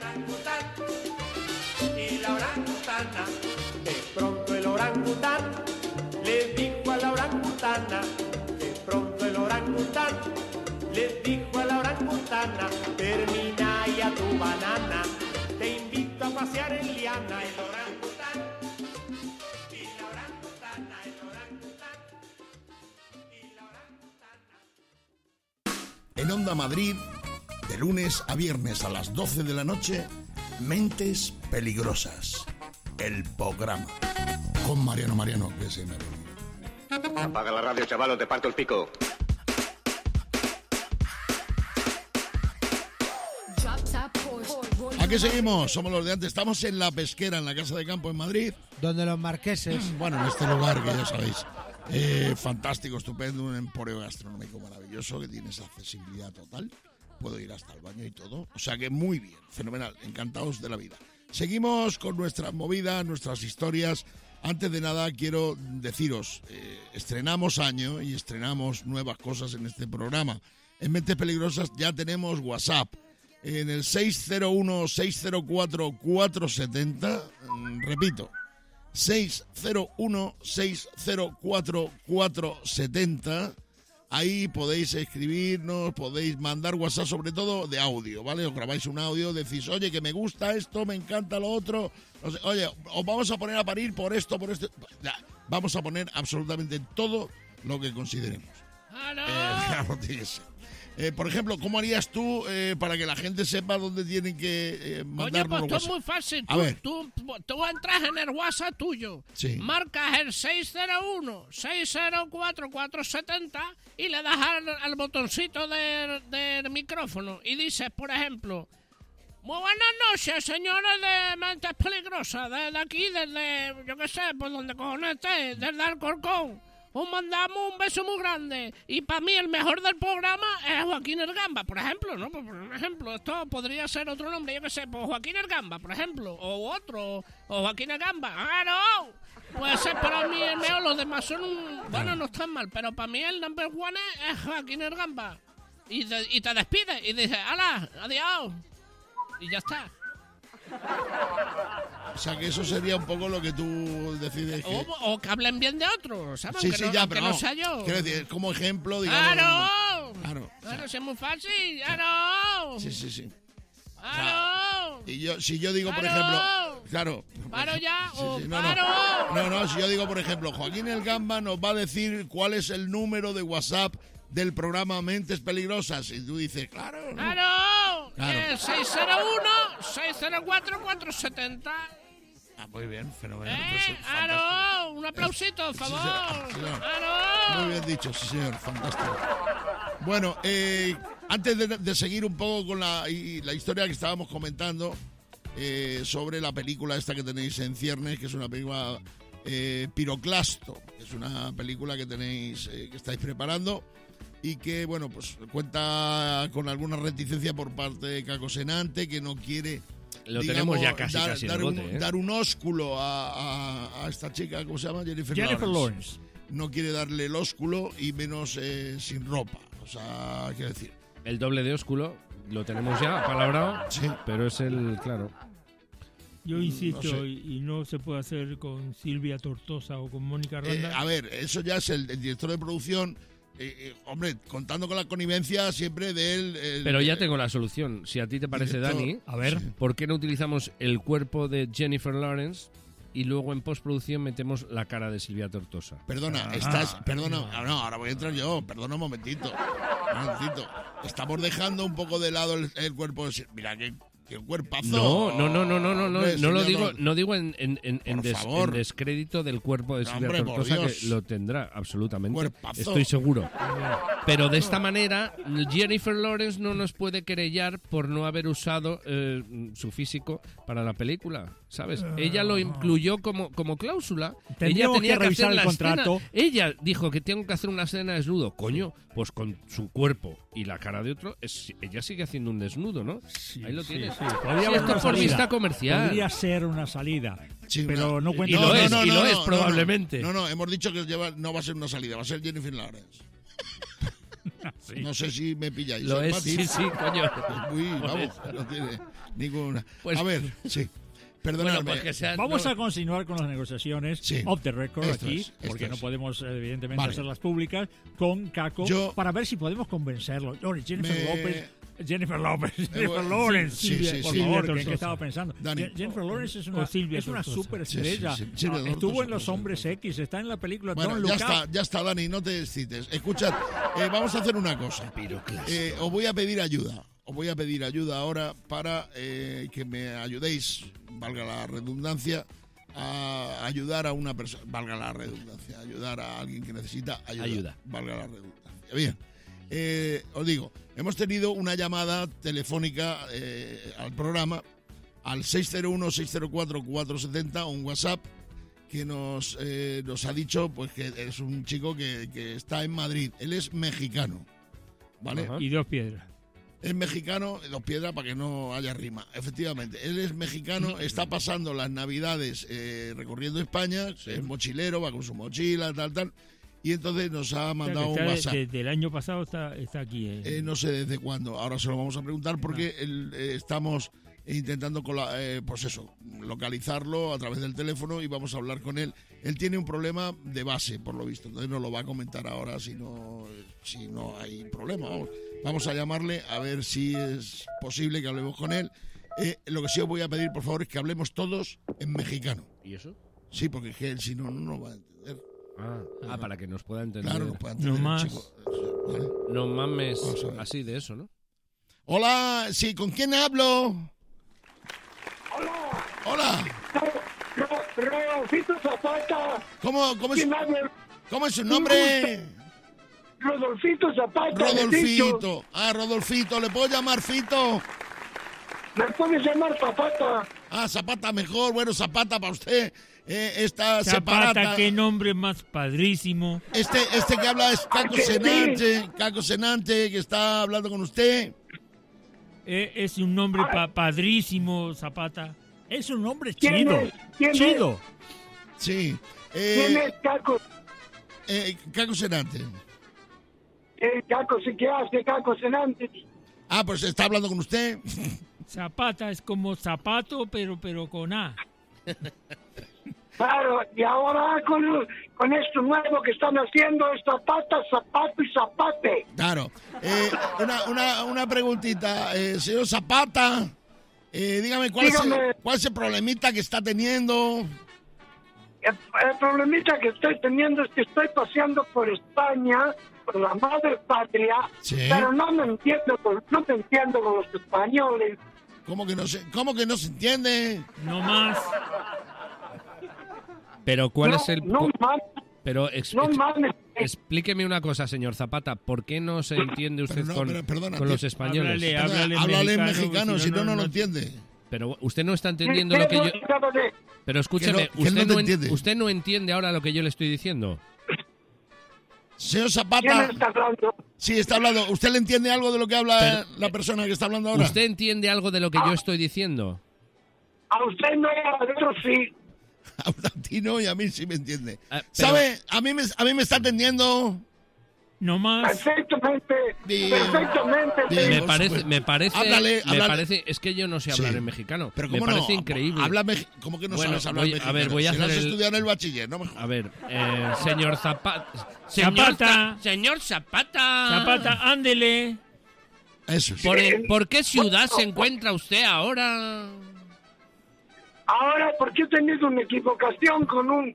Y la orangutana. De pronto el orangután le dijo a la orangutana. De pronto el orangután le dijo a la orangutana. Termina ya tu banana. Te invito a pasear en liana. El orangután y la orangutana. El orangután y la orangutana. En Onda Madrid, de lunes a viernes a las 12 de la noche, Mentes Peligrosas. El programa. Con Mariano, que se me reúne. Apaga la radio, chavalos, te parto el pico. Aquí seguimos, somos los de antes. Estamos en La Pesquera, en la Casa de Campo en Madrid. Donde los marqueses. Bueno, en este lugar que ya sabéis. Fantástico, estupendo, un emporio gastronómico maravilloso que tiene esa accesibilidad total. Puedo ir hasta el baño y todo. O sea que muy bien, fenomenal, encantados de la vida. Seguimos con nuestras movidas, nuestras historias. Antes de nada quiero deciros, estrenamos año y estrenamos nuevas cosas en este programa. En Mentes Peligrosas ya tenemos WhatsApp. En el 601-604-470, repito, 601-604-470. Ahí podéis escribirnos, podéis mandar WhatsApp, sobre todo de audio, ¿vale? Os grabáis un audio, decís, oye, que me gusta esto, me encanta lo otro. Oye, os vamos a poner a parir por esto, por esto. Ya, vamos a poner absolutamente todo lo que consideremos. Claro, tiene que ser. Por ejemplo, ¿cómo harías tú para que la gente sepa dónde tienen que mandarnos WhatsApp? Oye, pues esto es muy fácil. Tú entras en el WhatsApp tuyo, sí. Marcas el 601-604-470 y le das al botoncito del micrófono y dices, por ejemplo, muy buenas noches, señores de Mentes Peligrosas, desde aquí, desde, yo qué sé, pues donde cojones esté, desde Alcorcón. Os mandamos un beso muy grande. Y para mí el mejor del programa es Joaquín Ergamba, por ejemplo, ¿no? Por ejemplo, esto podría ser otro nombre, yo qué sé, pues Joaquín Ergamba, por ejemplo. O otro, o Joaquín Ergamba. ¡Ah, no! Puede ser para mí el mejor, los demás son bueno, no están mal, pero para mí el number one es Joaquín Ergamba. Y te despides y dices, ¡hala! ¡Adiós! Y ya está. O sea, que eso sería un poco lo que tú decides. O que hablen bien de otros, ¿sabes? Sí, que ya, pero no sea yo. Quiero decir, como ejemplo, digamos. ¡Claro! Claro, es muy fácil. ¡Claro! Sí. ¡Claro! Y si yo digo, por ejemplo. Claro. ¡Paro ya! No, si yo digo, por ejemplo, Joaquín Ergamba nos va a decir cuál es el número de WhatsApp del programa Mentes Peligrosas. Y tú dices, claro. ¡Claro! 601-604-470. Muy bien, fenomenal. ¡Claro! Un aplausito, por favor. ¡Claro! Muy bien dicho, sí, señor. Fantástico. Bueno, antes de seguir un poco con la historia que estábamos comentando sobre la película esta que tenéis en ciernes, que es una película Piroclasto, que es una película que tenéis, que estáis preparando y que, bueno, pues cuenta con alguna reticencia por parte de Caco Senante, que no quiere... Lo tenemos ya casi dar un ósculo a esta chica, ¿cómo se llama? Jennifer Lawrence. No quiere darle el ósculo y menos sin ropa. O sea, quiero decir... El doble de ósculo lo tenemos ya palabrado, sí. Pero es el, claro... Yo insisto, no sé. y no se puede hacer con Silvia Tortosa o con Mónica Ronda. A ver, eso ya es el director de producción... hombre, contando con la connivencia siempre de él. Pero ya tengo la solución. Si a ti te parece, Dani, a ver, ¿por qué no utilizamos el cuerpo de Jennifer Lawrence y luego en postproducción metemos la cara de Silvia Tortosa? Perdona, ahora voy a entrar yo. Perdona un momentito. Estamos dejando un poco de lado el cuerpo de Silvia. Mira, que que cuerpazo. No digo en descrédito del cuerpo de Silvia Tortosa, que lo tendrá absolutamente. Cuerpazo. Estoy seguro. Pero de esta manera, Jennifer Lawrence no nos puede querellar por no haber usado su físico para la película, ¿sabes? Ella lo incluyó como cláusula. Ella tenía que revisar el contrato. Ella dijo que tengo que hacer una escena de desnudo. Coño, pues con su cuerpo y la cara de otro, ella sigue haciendo un desnudo, ¿no? Sí, ahí lo tienes. Sí. Podría haber esto por vista comercial. Podría ser una salida, sí, pero no cuenta. Y lo es probablemente. No, hemos dicho que no va a ser una salida, va a ser Jennifer Lawrence. Sí. No sé si me pilláis. Lo es, sí, coño. No tiene ninguna. Pues, a ver, sí. Perdóname. Bueno, pues vamos a continuar con las negociaciones off the record porque no podemos, evidentemente, hacerlas públicas con Caco para ver si podemos convencerlo. Jennifer Lawrence, por favor, ¿en qué estaba pensando? Jennifer Lawrence es una super estrella. Estuvo en Los Hombres X, está en la película Don't Look Up. Ya está, Dani, no te excites. Escuchad, vamos a hacer una cosa. Os voy a pedir ayuda. Os voy a pedir ayuda ahora para que me ayudéis, valga la redundancia, a ayudar a una persona, valga la redundancia, ayudar a alguien que necesita ayuda. Valga la redundancia. Bien, os digo, hemos tenido una llamada telefónica al programa al 601-604-470, un WhatsApp que nos ha dicho pues que es un chico que está en Madrid. Él es mexicano, ¿vale? Y Dos Piedras. Es mexicano, Dos Piedras para que no haya rima. Efectivamente, él es mexicano, está pasando las Navidades recorriendo España, es mochilero, va con su mochila, tal. Y entonces nos ha mandado un WhatsApp. Desde el año pasado está aquí. No sé desde cuándo, ahora se lo vamos a preguntar porque estamos intentando localizarlo a través del teléfono y vamos a hablar con él. Él tiene un problema de base, por lo visto, entonces nos lo va a comentar ahora si no hay problema. Vamos a llamarle a ver si es posible que hablemos con él. Lo que sí os voy a pedir, por favor, es que hablemos todos en mexicano. ¿Y eso? Sí, porque es que él si no va a entender. Para que nos pueda entender. Claro, nos pueda entender. ¿Vale? No mames así de eso, ¿no? Hola, sí, ¿con quién hablo? Hola. Rodolfito Zapata. ¿Cómo es su nombre? Rodolfito Zapata. Rodolfito. Rodolfito. ¿Le puedo llamar Fito? Me puedes llamar Zapata. Zapata mejor. Bueno, Zapata para usted. Esta Zapata, separata. Qué nombre más padrísimo. Este que habla es Caco Senante. Caco Senante, que está hablando con usted. Es un nombre padrísimo, Zapata. Es un nombre chido. Chido. Sí. ¿Quién es Caco? Caco Senante. Caco, ¿qué hace Caco Senante? Pues está hablando con usted. Zapata es como zapato, pero con A. Claro, y ahora con esto nuevo que están haciendo es Zapata, Zapato y Zapate. Claro. Una preguntita, señor Zapata. Dígame, ¿cuál es el problemita que está teniendo? El problemita que estoy teniendo es que estoy paseando por España, por la madre patria, pero no me entiendo con los españoles. ¿Cómo que no se entiende? No más. Pero ¿cuál es el... No mames. Pero explíqueme una cosa, señor Zapata. ¿Por qué no se entiende usted con los españoles? Háblale en mexicano, si no lo entiende. Pero usted no está entendiendo lo que yo... Pero escúcheme, usted no entiende ahora lo que yo le estoy diciendo. Señor Zapata. ¿Quién está hablando? Sí, está hablando. ¿Usted le entiende algo de lo que habla la persona que está hablando ahora? ¿Usted entiende algo de lo que yo estoy diciendo? A usted no, a otro sí. A ti no y a mí sí me entiende. ¿Sabe? A mí me está entendiendo. No más. Perfectamente. Me parece. Háblale. Es que yo no sé hablar en mexicano. Pero me parece increíble. ¿Cómo que no sabes hablar mexicano? A ver, voy a hacer has estudiado en el bachiller, ¿no? A ver, señor Zapata. Señor Zapata. Zapata, ándele. Eso sí. ¿Por qué ciudad se encuentra usted ahora? Ahora, porque he tenido una equivocación con un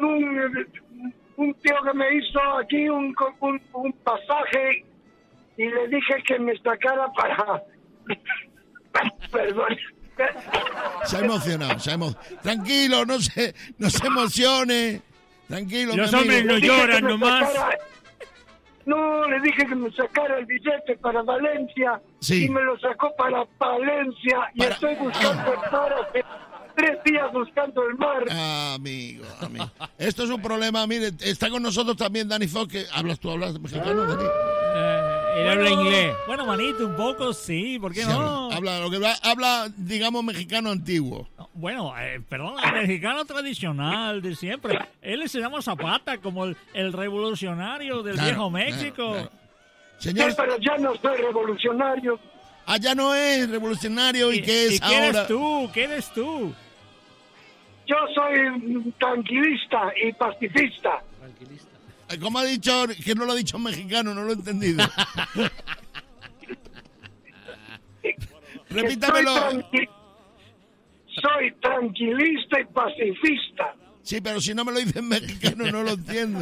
tío que me hizo aquí un pasaje y le dije que me sacara Perdón. Se ha emocionado. Tranquilo, no se emocione. Tranquilo, los hombres no lloran nomás. No, le dije que me sacara el billete para Valencia y me lo sacó para Valencia y estoy buscando el mar hace 3 días buscando el mar. Amigo. Esto es un problema, mire, está con nosotros también Dani Fox, que ¿hablas mexicano, Dani? Él habla inglés. Bueno, manito, un poco sí, ¿por qué no? Habla, digamos, mexicano antiguo. Bueno, perdón, el mexicano tradicional de siempre. Él se llama Zapata, como el revolucionario del viejo México. Claro. Señor, pero ya no soy revolucionario. Ya no es revolucionario. ¿Y qué es ahora? ¿Qué eres tú? Yo soy tranquilista y pacifista. ¿Cómo ha dicho? Que no lo ha dicho en mexicano, no lo he entendido. Repítamelo. Soy tranquilista y pacifista. Sí, pero si no me lo dice en mexicano no lo entiendo.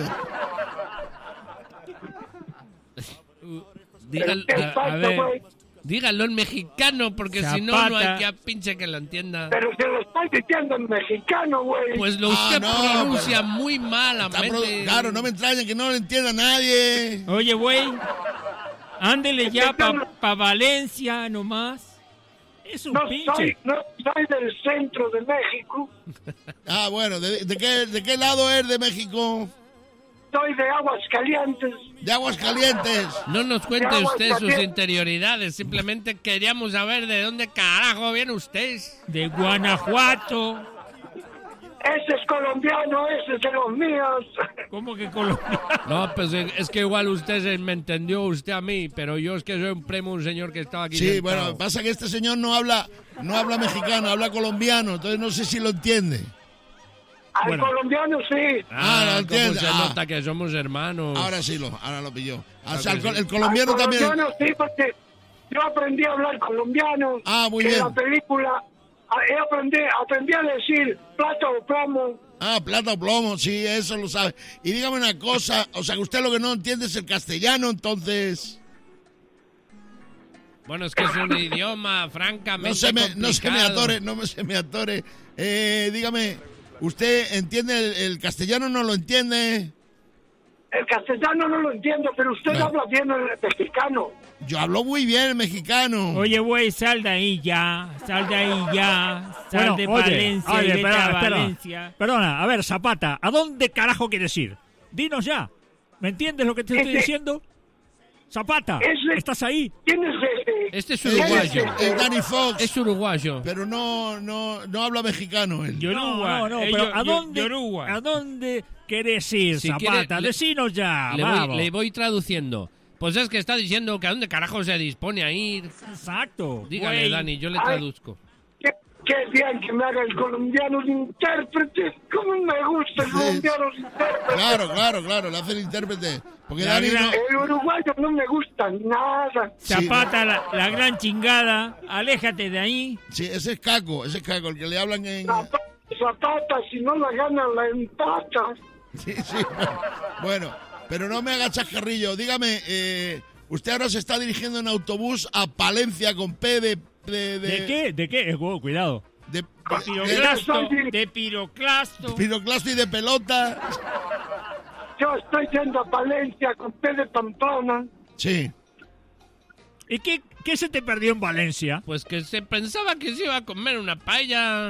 Dígalo en mexicano, porque si no hay que pinche que lo entienda. Pero se lo estoy diciendo en mexicano, güey. Pues usted pronuncia muy mal. Claro, no me extraña que no lo entienda nadie. Oye, güey, ándele ya pa' Valencia nomás. Es un pinche. No soy del centro de México. Bueno, ¿de qué lado es de México? Soy de Aguascalientes. De Aguascalientes. No nos cuente usted sus interioridades, simplemente queríamos saber de dónde carajo viene usted. De Guanajuato. Ese es colombiano, ese es de los míos. ¿Cómo que colombiano? No, pues es que igual me entendió usted a mí, pero yo es que soy un primo, un señor que estaba aquí. Sí, sentado. bueno, pasa que este señor no habla mexicano, habla colombiano, entonces no sé si lo entiende. Al colombiano sí. Lo entiende. Se nota que somos hermanos. Ahora lo pilló. O sea, el colombiano también. El colombiano sí, porque yo aprendí a hablar colombiano. Muy bien. En la película aprendí a decir plata o plomo. Plata o plomo, sí, eso lo sabe. Y dígame una cosa, o sea, que usted lo que no entiende es el castellano, entonces. Bueno, es que es un idioma francamente complicado. No se me atore. Dígame, ¿usted entiende el castellano o no lo entiende? El castellano no lo entiendo, pero usted habla bien el mexicano. Yo hablo muy bien el mexicano. Oye, güey, sal de ahí ya. Sal de Valencia. Valencia. Perdona, a ver, Zapata, ¿a dónde carajo quieres ir? Dinos ya. ¿Me entiendes lo que te estoy diciendo? Zapata, ¿estás ahí? ¿Quién es ese? Este es uruguayo. El Danny Fox. Es uruguayo. Pero no habla mexicano él. No, pero ¿a dónde querés ir, Zapata? Decinos ya, le voy traduciendo. Pues es que está diciendo que a dónde carajo se dispone a ir. Exacto. Dígale, güey. Dani, yo le traduzco. Qué bien que me haga el colombiano de intérprete. ¿Cómo me gusta el colombiano de intérprete? Claro, le hace el intérprete. Porque Dani el uruguayo no me gusta nada. Zapata, sí, la gran chingada. Aléjate de ahí. Sí, ese es Caco, el que le hablan en... Zapata, si no la ganan, la empatan. Sí. Bueno, pero no me haga chascarrillo. Dígame, usted ahora se está dirigiendo en autobús a Palencia con P de qué? ¿De qué? Cuidado. De piroclasto. Piroclasto y de pelota. Yo estoy yendo a Palencia con P de Pamplona. Sí. ¿Y qué se te perdió en Valencia? Pues que se pensaba que se iba a comer una paella.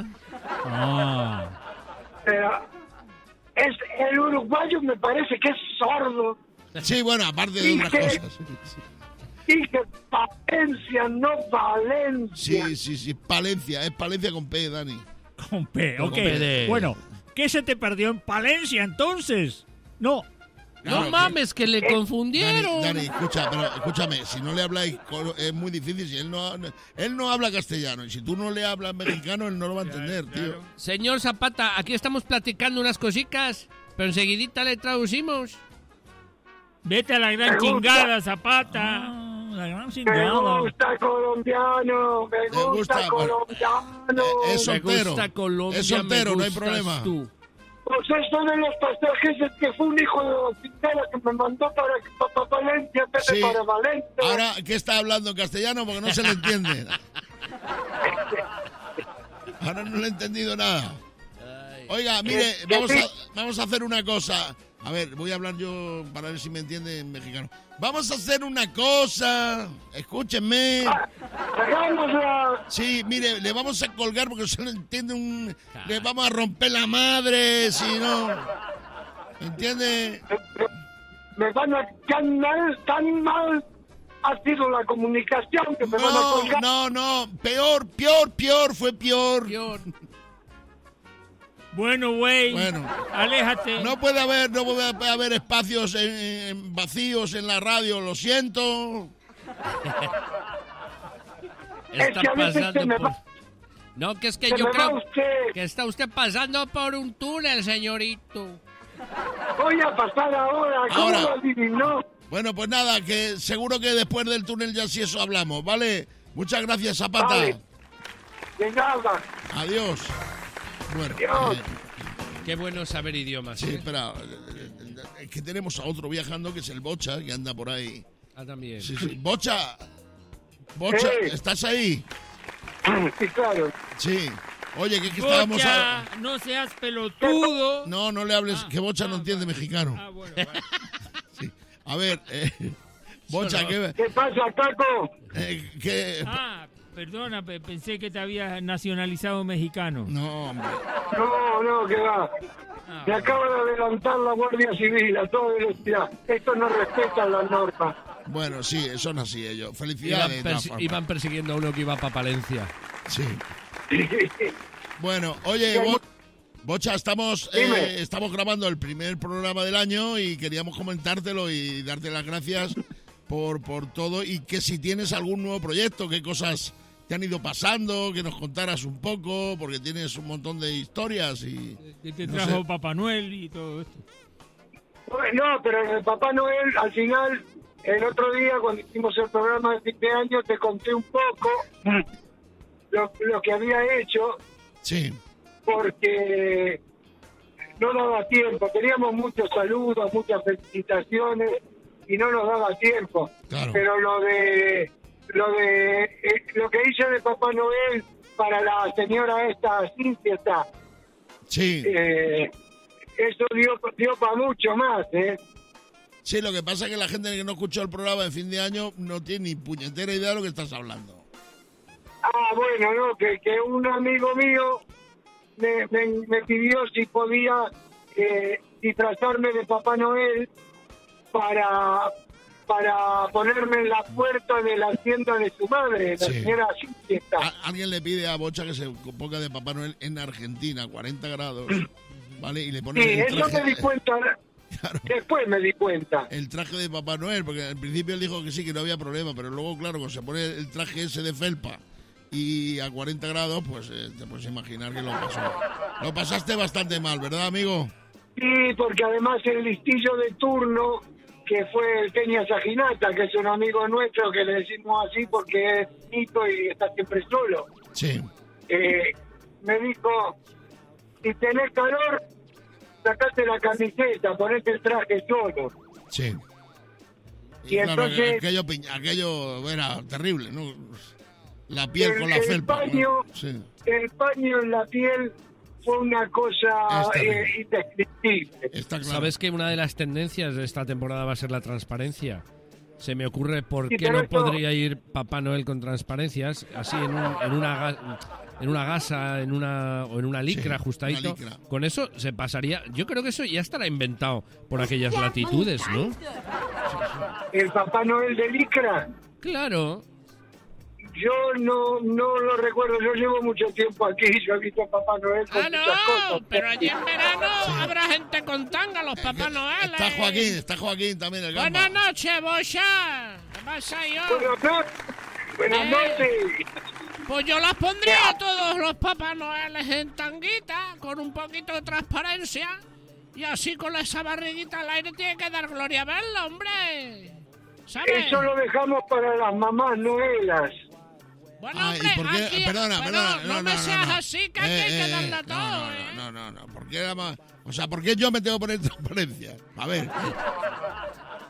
Pero el uruguayo me parece que es sordo. Sí, bueno, aparte de otras cosas. Dije Palencia, no Valencia. Sí, Palencia, es Palencia con P, Dani. Con P, ok. Bueno, ¿qué se te perdió en Palencia entonces? No mames, que le confundieron. Dani, escúchame, si no le habláis, es muy difícil. Si él no habla castellano, y si tú no le hablas mexicano, él no lo va a entender, tío. Señor Zapata, aquí estamos platicando unas cositas, pero enseguidita le traducimos. Vete a la gran chingada, Zapata. La gran chingada. Me gusta colombiano, me gusta colombiano. Es soltero, me gusta Colombia, es soltero, no hay problema. Tú. Pues es uno de los pasajes que fue un hijo de la chingada que me mandó para Valencia, para Valencia. Ahora, ¿qué está hablando en castellano? Porque no se le entiende. Ahora no le he entendido nada. Oiga, mire, vamos a hacer una cosa. A ver, voy a hablar yo para ver si me entiende en mexicano. Vamos a hacer una cosa. Escúchenme. Sí, mire, le vamos a colgar porque se lo entiende le vamos a romper la madre, si no. ¿Entiende? Me van a tan mal ha sido la comunicación que me van a colgar. No, peor, fue peor. Bueno, güey, aléjate. No puede haber espacios vacíos en la radio, lo siento. Está pasando por... No, que es que yo creo que está usted pasando por un túnel, señorito. Voy a pasar ahora, ¿cómo lo adivinó? Bueno, pues nada, que seguro que después del túnel ya sí eso hablamos, ¿vale? Muchas gracias, Zapata. Vale. De nada. Adiós. Bueno, qué bueno saber idiomas. Sí, espera, es que tenemos a otro viajando que es el Bocha, que anda por ahí. También. Sí. Bocha, ¿estás ahí? Sí, claro. Sí. Oye, que Bocha, estábamos no seas pelotudo. No le hables, que Bocha no entiende mexicano. Bueno, vale. Sí. A ver, Bocha, ¿qué pasa, Taco? Perdona, pensé que te habías nacionalizado mexicano. No, hombre. No, que va. Me acaba de adelantar la Guardia Civil a todo velocidad. Esto no respeta las normas. Bueno, sí, son así ellos. Felicidades. Iban persiguiendo a uno que iba para Palencia. Sí. Bueno, oye, Bocha, estamos grabando el primer programa del año y queríamos comentártelo y darte las gracias por todo, y que si tienes algún nuevo proyecto, qué cosas te han ido pasando, que nos contaras un poco, porque tienes un montón de historias y... Que te trajo Papá Noel y todo esto. No, pero el Papá Noel, al final, el otro día cuando hicimos el programa de fin de año, te conté un poco lo que había hecho. Sí. Porque no daba tiempo. Teníamos muchos saludos, muchas felicitaciones y no nos daba tiempo. Claro. Pero lo que hice de Papá Noel para la señora esta Cintia, sí, eso dio para mucho más, Sí, lo que pasa es que la gente que no escuchó el programa de fin de año no tiene ni puñetera idea de lo que estás hablando. Bueno, no, que un amigo mío me pidió si podía disfrazarme de Papá Noel para ponerme en la puerta de la hacienda de su madre, la señora Cintia. Alguien le pide a Bocha que se ponga de Papá Noel en Argentina, 40 grados, ¿vale? Y le pone el traje... eso me di cuenta. Claro. Después me di cuenta. El traje de Papá Noel, porque al principio él dijo que sí, que no había problema, pero luego, claro, cuando se pone el traje ese de felpa y a 40 grados, pues te puedes imaginar que lo pasaste bastante mal, ¿verdad, amigo? Sí, porque además el listillo de turno, que fue el Peña Sajinata, que es un amigo nuestro, que le decimos así porque es bonito y está siempre solo. Sí. Me dijo, si tenés calor, sacate la camiseta, ponete el traje solo. Sí. Y claro, entonces... Aquello era terrible, ¿no? La piel con la felpa. Paño, ¿no? Sí. El paño en la piel fue una cosa indescriptible. Está claro. ¿Sabes que una de las tendencias de esta temporada va a ser la transparencia? Se me ocurre por qué no podría ir Papá Noel con transparencias, así en una gasa, en una licra, ajustadito. Una licra. Con eso se pasaría. Yo creo que eso ya estará inventado por aquellas latitudes, ¿no? ¿El Papá Noel de licra? Claro. Yo no lo recuerdo, yo llevo mucho tiempo aquí, yo he visto a Papá Noel con muchas cosas. Pero allí en verano habrá gente con tanga, los Papá Noel. Está Joaquín también, el gamba. Buenas noches, Bocha. ¿Qué pasa yo? Buenas noches. Pues yo las pondría a todos los Papá Noeles en tanguita, con un poquito de transparencia, y así con esa barriguita al aire tiene que dar gloria a verlo, hombre. ¿Sabes? Eso lo dejamos para las mamás noelas. Bueno, hombre, aquí, perdona, no me seas así, que aquí hay que darle a todo, No. ¿Por qué yo me tengo que poner transparencia? A ver.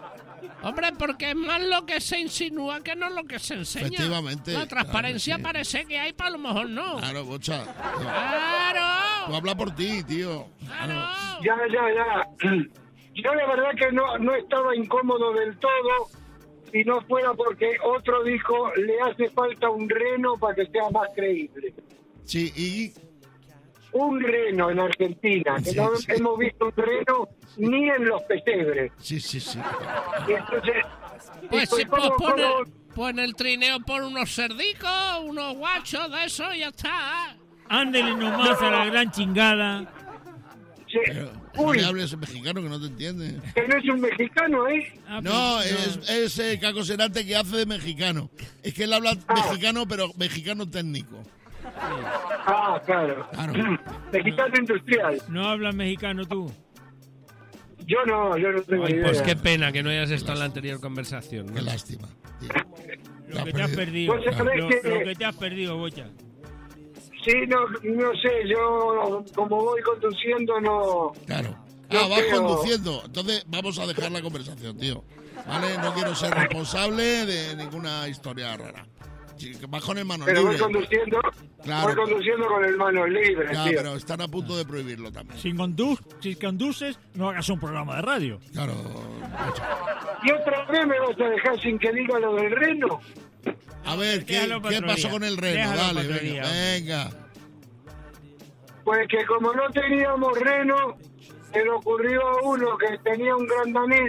Hombre, porque es más lo que se insinúa que no lo que se enseña. Efectivamente. La transparencia parece que hay, pero a lo mejor no. Claro, Bocha. ¡Claro! Tú habla por ti, tío. ¡Claro! Ya. Yo la verdad que no estaba incómodo del todo, si no fuera porque otro dijo, le hace falta un reno para que sea más creíble. Sí, y... Un reno en Argentina, que no hemos visto un reno ni en los pesebres. Sí. Y entonces, pues si pon el trineo por unos cerdicos, unos guachos de eso y ya está. Ándele nomás a la gran chingada. Sí. No le hables mexicano que no te entiende. Que no es un mexicano, ¿eh? No, es Caco Serate que hace de mexicano. Es que él habla mexicano, pero mexicano técnico. Claro. Mexicano industrial. ¿No hablas mexicano tú? Yo no tengo idea. Pues qué pena que no hayas estado en la anterior conversación, ¿no? Qué lástima, tío. Lo que te has perdido. Lo que te has perdido, Bocha. Sí, no sé, yo como voy conduciendo no... Claro. Vas conduciendo. Entonces vamos a dejar la conversación, tío. ¿Vale? No quiero ser responsable de ninguna historia rara. Vas con el mano libre. Voy conduciendo, voy conduciendo con el mano libre, claro, tío. Pero están a punto de prohibirlo también. Si conduces, no hagas un programa de radio. Claro. ¿Y otra vez me vas a dejar sin que diga lo del reno? A ver, ¿qué pasó con el reno? Dale, venga. Pues que como no teníamos reno, se le ocurrió a uno que tenía un gran danés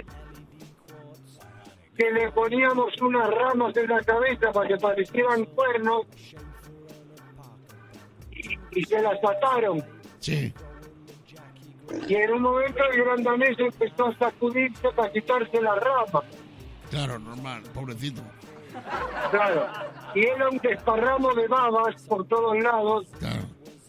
que le poníamos unas ramas en la cabeza para que parecieran cuernos y se las ataron. Sí. Y en un momento el gran danés empezó a sacudirse para quitarse las ramas. Claro, normal, pobrecito. Claro. Y era un desparramo de babas por todos lados. Claro.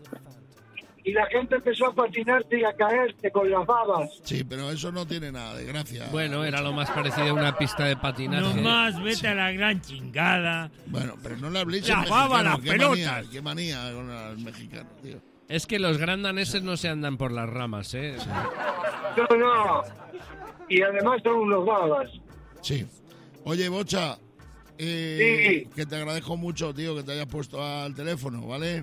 Y la gente empezó a patinarse y a caerse con las babas. Sí, pero eso no tiene nada de gracia. Bueno, era lo más parecido a una pista de patinaje. No más, vete a la gran chingada. Bueno, pero no le habléis en mexicano. Baba, las pelotas. Qué manía con el mexicano, tío. Es que los gran daneses no se andan por las ramas, ¿eh? Sí. No. Y además son unos babas. Sí. Oye, Bocha, que te agradezco mucho, tío, que te hayas puesto al teléfono, ¿vale?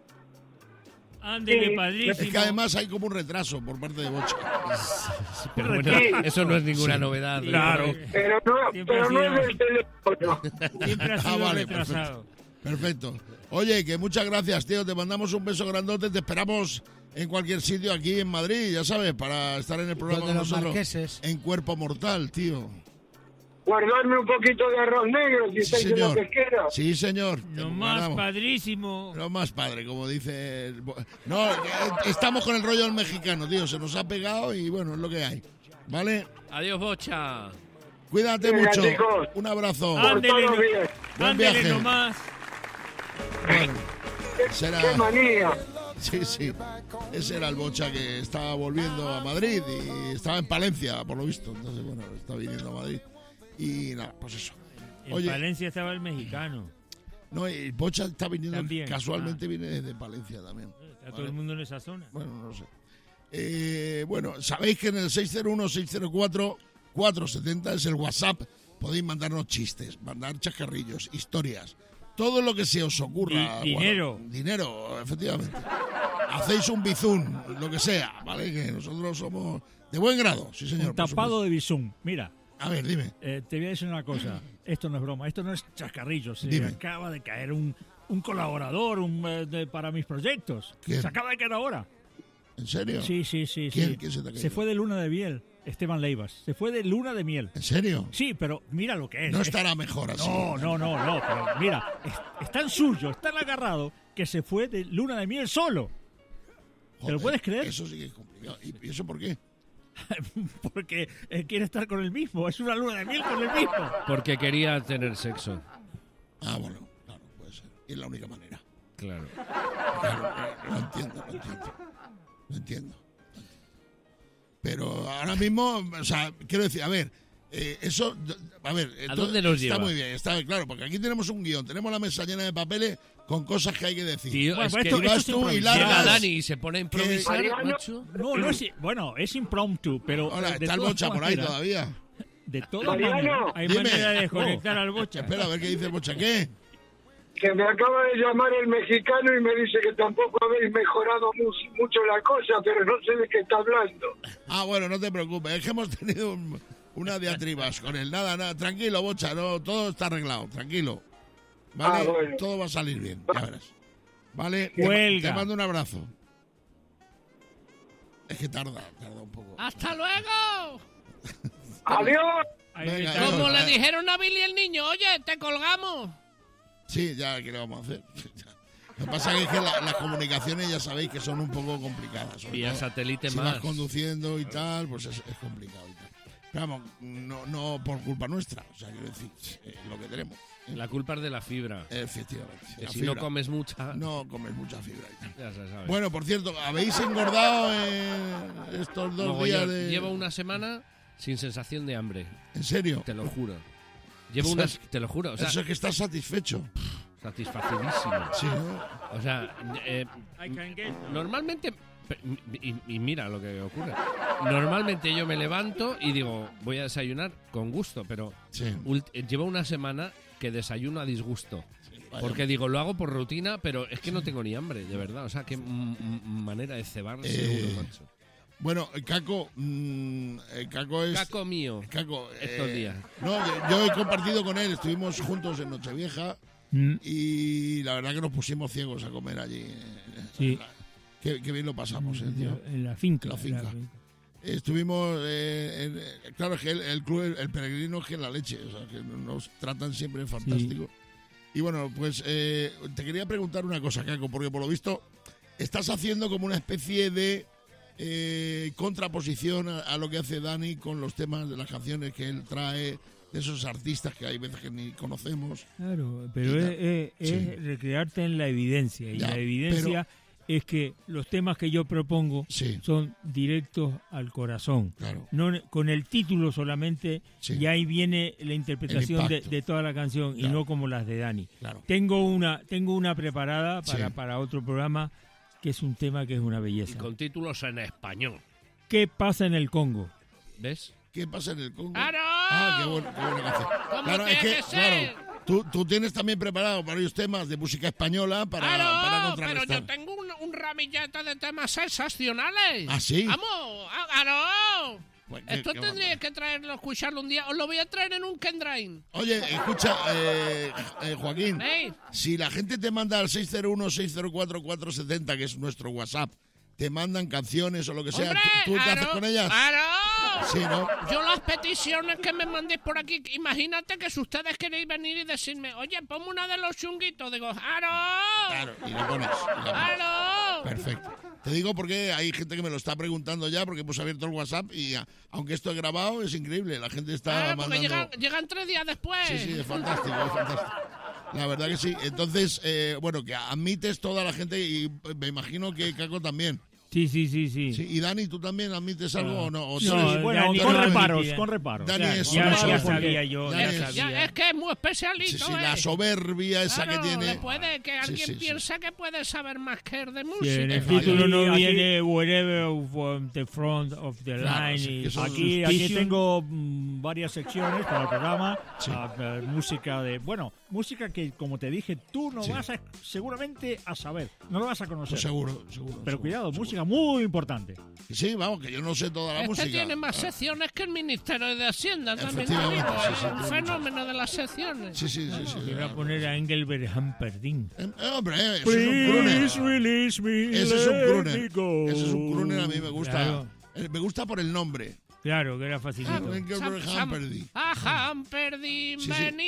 Ándele, padrísimo. Es que además hay como un retraso por parte de Bocha. Pero bueno, eso no es ninguna novedad. Claro. Pero no es del teléfono. Siempre ha sido retrasado. Perfecto. Oye, que muchas gracias, tío. Te mandamos un beso grandote. Te esperamos en cualquier sitio aquí en Madrid, ya sabes, para estar en el programa con nosotros. Marqueses. En Cuerpo Mortal, tío. Guardarme un poquito de arroz negro si estáis en la pesquera. Sí, señor. Lo más padrísimo. Lo más padre, como dice... No, estamos con el rollo del mexicano, tío. Se nos ha pegado y bueno, es lo que hay. ¿Vale? Adiós, Bocha. Cuídate mucho. Chicos. Un abrazo. Buen viaje. Nomás. Bueno, ¡Qué manía! Sí. Ese era el Bocha que estaba volviendo a Madrid y estaba en Palencia, por lo visto. Entonces, bueno, está viniendo a Madrid. Y nada, pues eso. En Palencia estaba el mexicano. No, el Bocha está viniendo, también. Casualmente viene desde Palencia también. Está todo el mundo en esa zona. Bueno, no sé. Bueno, sabéis que en el 601-604-470 es el WhatsApp. Podéis mandarnos chistes, mandar chascarrillos, historias. Todo lo que se os ocurra. Dinero. Bueno, dinero, efectivamente. Hacéis un bizún, lo que sea, ¿vale? Que nosotros somos de buen grado, sí señor. Un tapado de bizún, mira. A ver, dime. Te voy a decir una cosa. Esto no es broma, esto no es chascarrillo. Se acaba de caer un colaborador para mis proyectos. ¿Quién? Se acaba de caer ahora. ¿En serio? Sí. ¿Quién se te ha caído? Se fue de luna de miel, Esteban Leivas. Se fue de luna de miel. ¿En serio? Sí, pero mira lo que es. No estará mejor así. No. Pero mira, es tan suyo, es tan agarrado que se fue de luna de miel solo. Joder, ¿te lo puedes creer? Eso sí que es complicado. ¿Y eso por qué? Porque quiere estar con el mismo. Es una luna de miel con el mismo. Porque quería tener sexo. Ah, bueno, claro, puede ser. Y es la única manera. Claro. Lo entiendo. Pero ahora mismo, o sea, quiero decir, a ver, eso, a ver, ¿a dónde nos lleva? Está muy bien, está claro, porque aquí tenemos un guión, tenemos la mesa llena de papeles con cosas que hay que decir. Tío, bueno, es pues que vas tú y llega Dani y se pone a improvisar, macho. No es, bueno, es impromptu, pero... Ahora, está el Bocha por ahí todavía. De todas maneras, hay manera de desconectar al Bocha. Espera, a ver qué dice el Bocha. ¿Qué? Que me acaba de llamar el mexicano y me dice que tampoco habéis mejorado mucho la cosa, pero no sé de qué está hablando. Ah, bueno, no te preocupes, es que hemos tenido una diatribas con él. Nada, tranquilo, Bocha, no, todo está arreglado, tranquilo. ¿Vale? Bueno. Todo va a salir bien, ya verás. ¿Vale? Te mando un abrazo. Es que tarda un poco. ¡Hasta luego! ¡Adiós! Venga, como le dijeron a Billy el niño, oye, te colgamos. Sí, ya, ¿qué le vamos a hacer? Lo que pasa es que las comunicaciones ya sabéis que son un poco complicadas. Y a satélite si más. Si vas conduciendo y tal, pues es complicado y tal. Pero vamos, no por culpa nuestra, o sea, quiero decir, lo que tenemos. La culpa es de la fibra. Efectivamente. Que si no comes mucha... No comes mucha fibra. Ya se sabe. Bueno, por cierto, ¿habéis engordado estos 2 días de...? Llevo una semana sin sensación de hambre. ¿En serio? Te lo juro. Te lo juro. O sea, eso es que estás satisfecho. Satisfacidísimo. Sí, ¿no? O sea, normalmente... Y mira lo que ocurre. Normalmente yo me levanto y digo, voy a desayunar con gusto, pero llevo una semana que desayuno a disgusto. Porque digo, lo hago por rutina, pero es que no tengo ni hambre, de verdad. O sea, qué manera de cebarse uno, macho. Bueno, Caco es... Caco mío. Caco, estos días. No, yo he compartido con él, estuvimos juntos en Nochevieja y la verdad que nos pusimos ciegos a comer allí. Sí. Qué bien lo pasamos, tío. En la finca. Estuvimos... claro, es que el club, el peregrino es que la leche, o sea, que nos tratan siempre fantástico. Sí. Y bueno, pues te quería preguntar una cosa, Caco, porque por lo visto estás haciendo como una especie de contraposición a lo que hace Dani con los temas de las canciones que él trae, de esos artistas que hay veces que ni conocemos. Claro, pero es recrearte en la evidencia, y la evidencia... es que los temas que yo propongo son directos al corazón. Claro. No, con el título solamente, y ahí viene la interpretación de toda la canción, y no como las de Dani. Claro. Tengo una preparada para otro programa, que es un tema que es una belleza. Y con títulos en español. ¿Qué pasa en el Congo? ¿Ves? ¿Qué pasa en el Congo? ¡Claro! Ah, qué bueno canción. Claro, es que claro, tú tienes también preparado varios temas de música española para contrarrestar. Pero yo tengo un ramillete de temas sensacionales. ¿Ah, sí? ¡Vamos! ¡Claro! Pues, esto tendría que traerlo, escucharlo un día. Os lo voy a traer en un Kendrive. Oye, escucha, Joaquín. ¿Eh? Si la gente te manda al 601-604-470, que es nuestro WhatsApp, te mandan canciones o lo que sea, ¡hombre! ¿tú te haces con ellas? ¡Claro! Sí, ¿no? Yo las peticiones que me mandéis por aquí, imagínate que si ustedes queréis venir y decirme, oye, ponme una de los chunguitos, digo, ¡claro! Claro, y lo pones. ¡Claro! Perfecto. Te digo porque hay gente que me lo está preguntando ya, porque hemos abierto el WhatsApp y aunque esto es grabado, es increíble. La gente está mandando... llegan 3 días después. Sí, es fantástico, es fantástico. La verdad que sí. Entonces, bueno, que admites toda la gente y me imagino que Caco también. Sí. ¿Y Dani, tú también admites algo o no? Bueno, Dani, con reparos. Dani es ya sabía yo. Es que es muy especialito. Sí, la soberbia esa que tiene. Puede que alguien piensa que puede saber más que él de música. Sí, en el título no viene wherever from the front of the line. Aquí tengo varias secciones para el programa. Música música que, como te dije, tú no vas seguramente a saber. No lo vas a conocer. Pues seguro. Pero cuidado, música muy importante. Sí, vamos, que yo no sé toda la música. Tiene más secciones que el Ministerio de Hacienda, también te digo. Es un fenómeno de las secciones. Sí. Te voy a poner a Engelbert Humperdinck. Hombre, eso es un crooner. Ese es un crooner, a mí me gusta. Claro. Me gusta por el nombre. Claro, que era facilito. Engelbert Humperdinck. A Humperdinck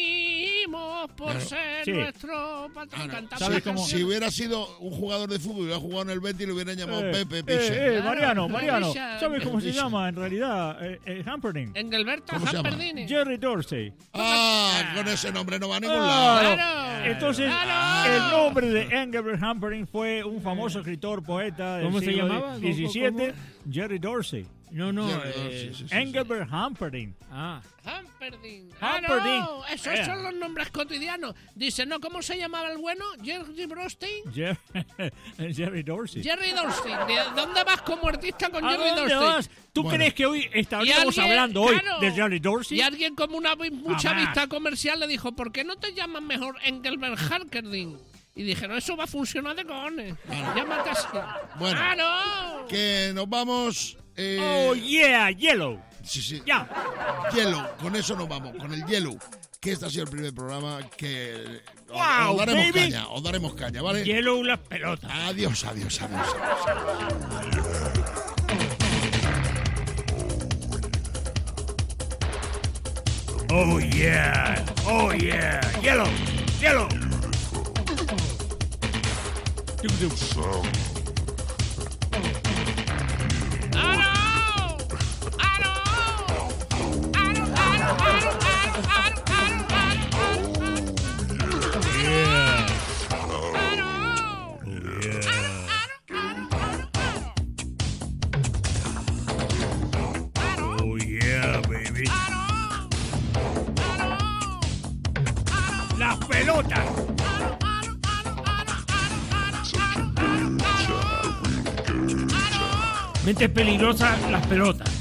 venimos por ser nuestro patrón. ¿Sabes cómo? Si hubiera sido un jugador de fútbol y hubiera jugado en el Betis, lo hubieran llamado Pepe Piche. Mariano, ¿sabes cómo se llama en realidad Humperdinck? Engelbert Humperdinck. Jerry Dorsey. Con ese nombre no va a ningún lado. Claro. Entonces, el nombre de Engelbert Humperdinck fue un famoso escritor, poeta del ¿Cómo se siglo llamaba? XVII, Jerry Dorsey. No, Engelbert Humperdinck. Humperdinck. Humperdinck. No, esos son los nombres cotidianos. Dice, ¿no? ¿Cómo se llamaba el bueno? Jerry Brostein. Jerry Dorsey. Jerry Dorsey. ¿De dónde vas como artista con Jerry Dorsey? Vas? ¿Tú crees que hoy estaríamos hablando de Jerry Dorsey? Y alguien con mucha vista comercial le dijo, ¿por qué no te llaman mejor Engelbert Humperdinck? Y dije, no, eso va a funcionar de cojones. Llámate así. Bueno, que nos vamos... Oh, yeah, Yellow. Sí. Ya. Yellow, con eso nos vamos, con el Yellow. Que este ha sido el primer programa que wow, os daremos caña, ¿vale? Yellow las pelotas. Adiós. Oh, yeah, Yellow. Oh yeah, baby. Las pelotas. Mentes peligrosas, las pelotas.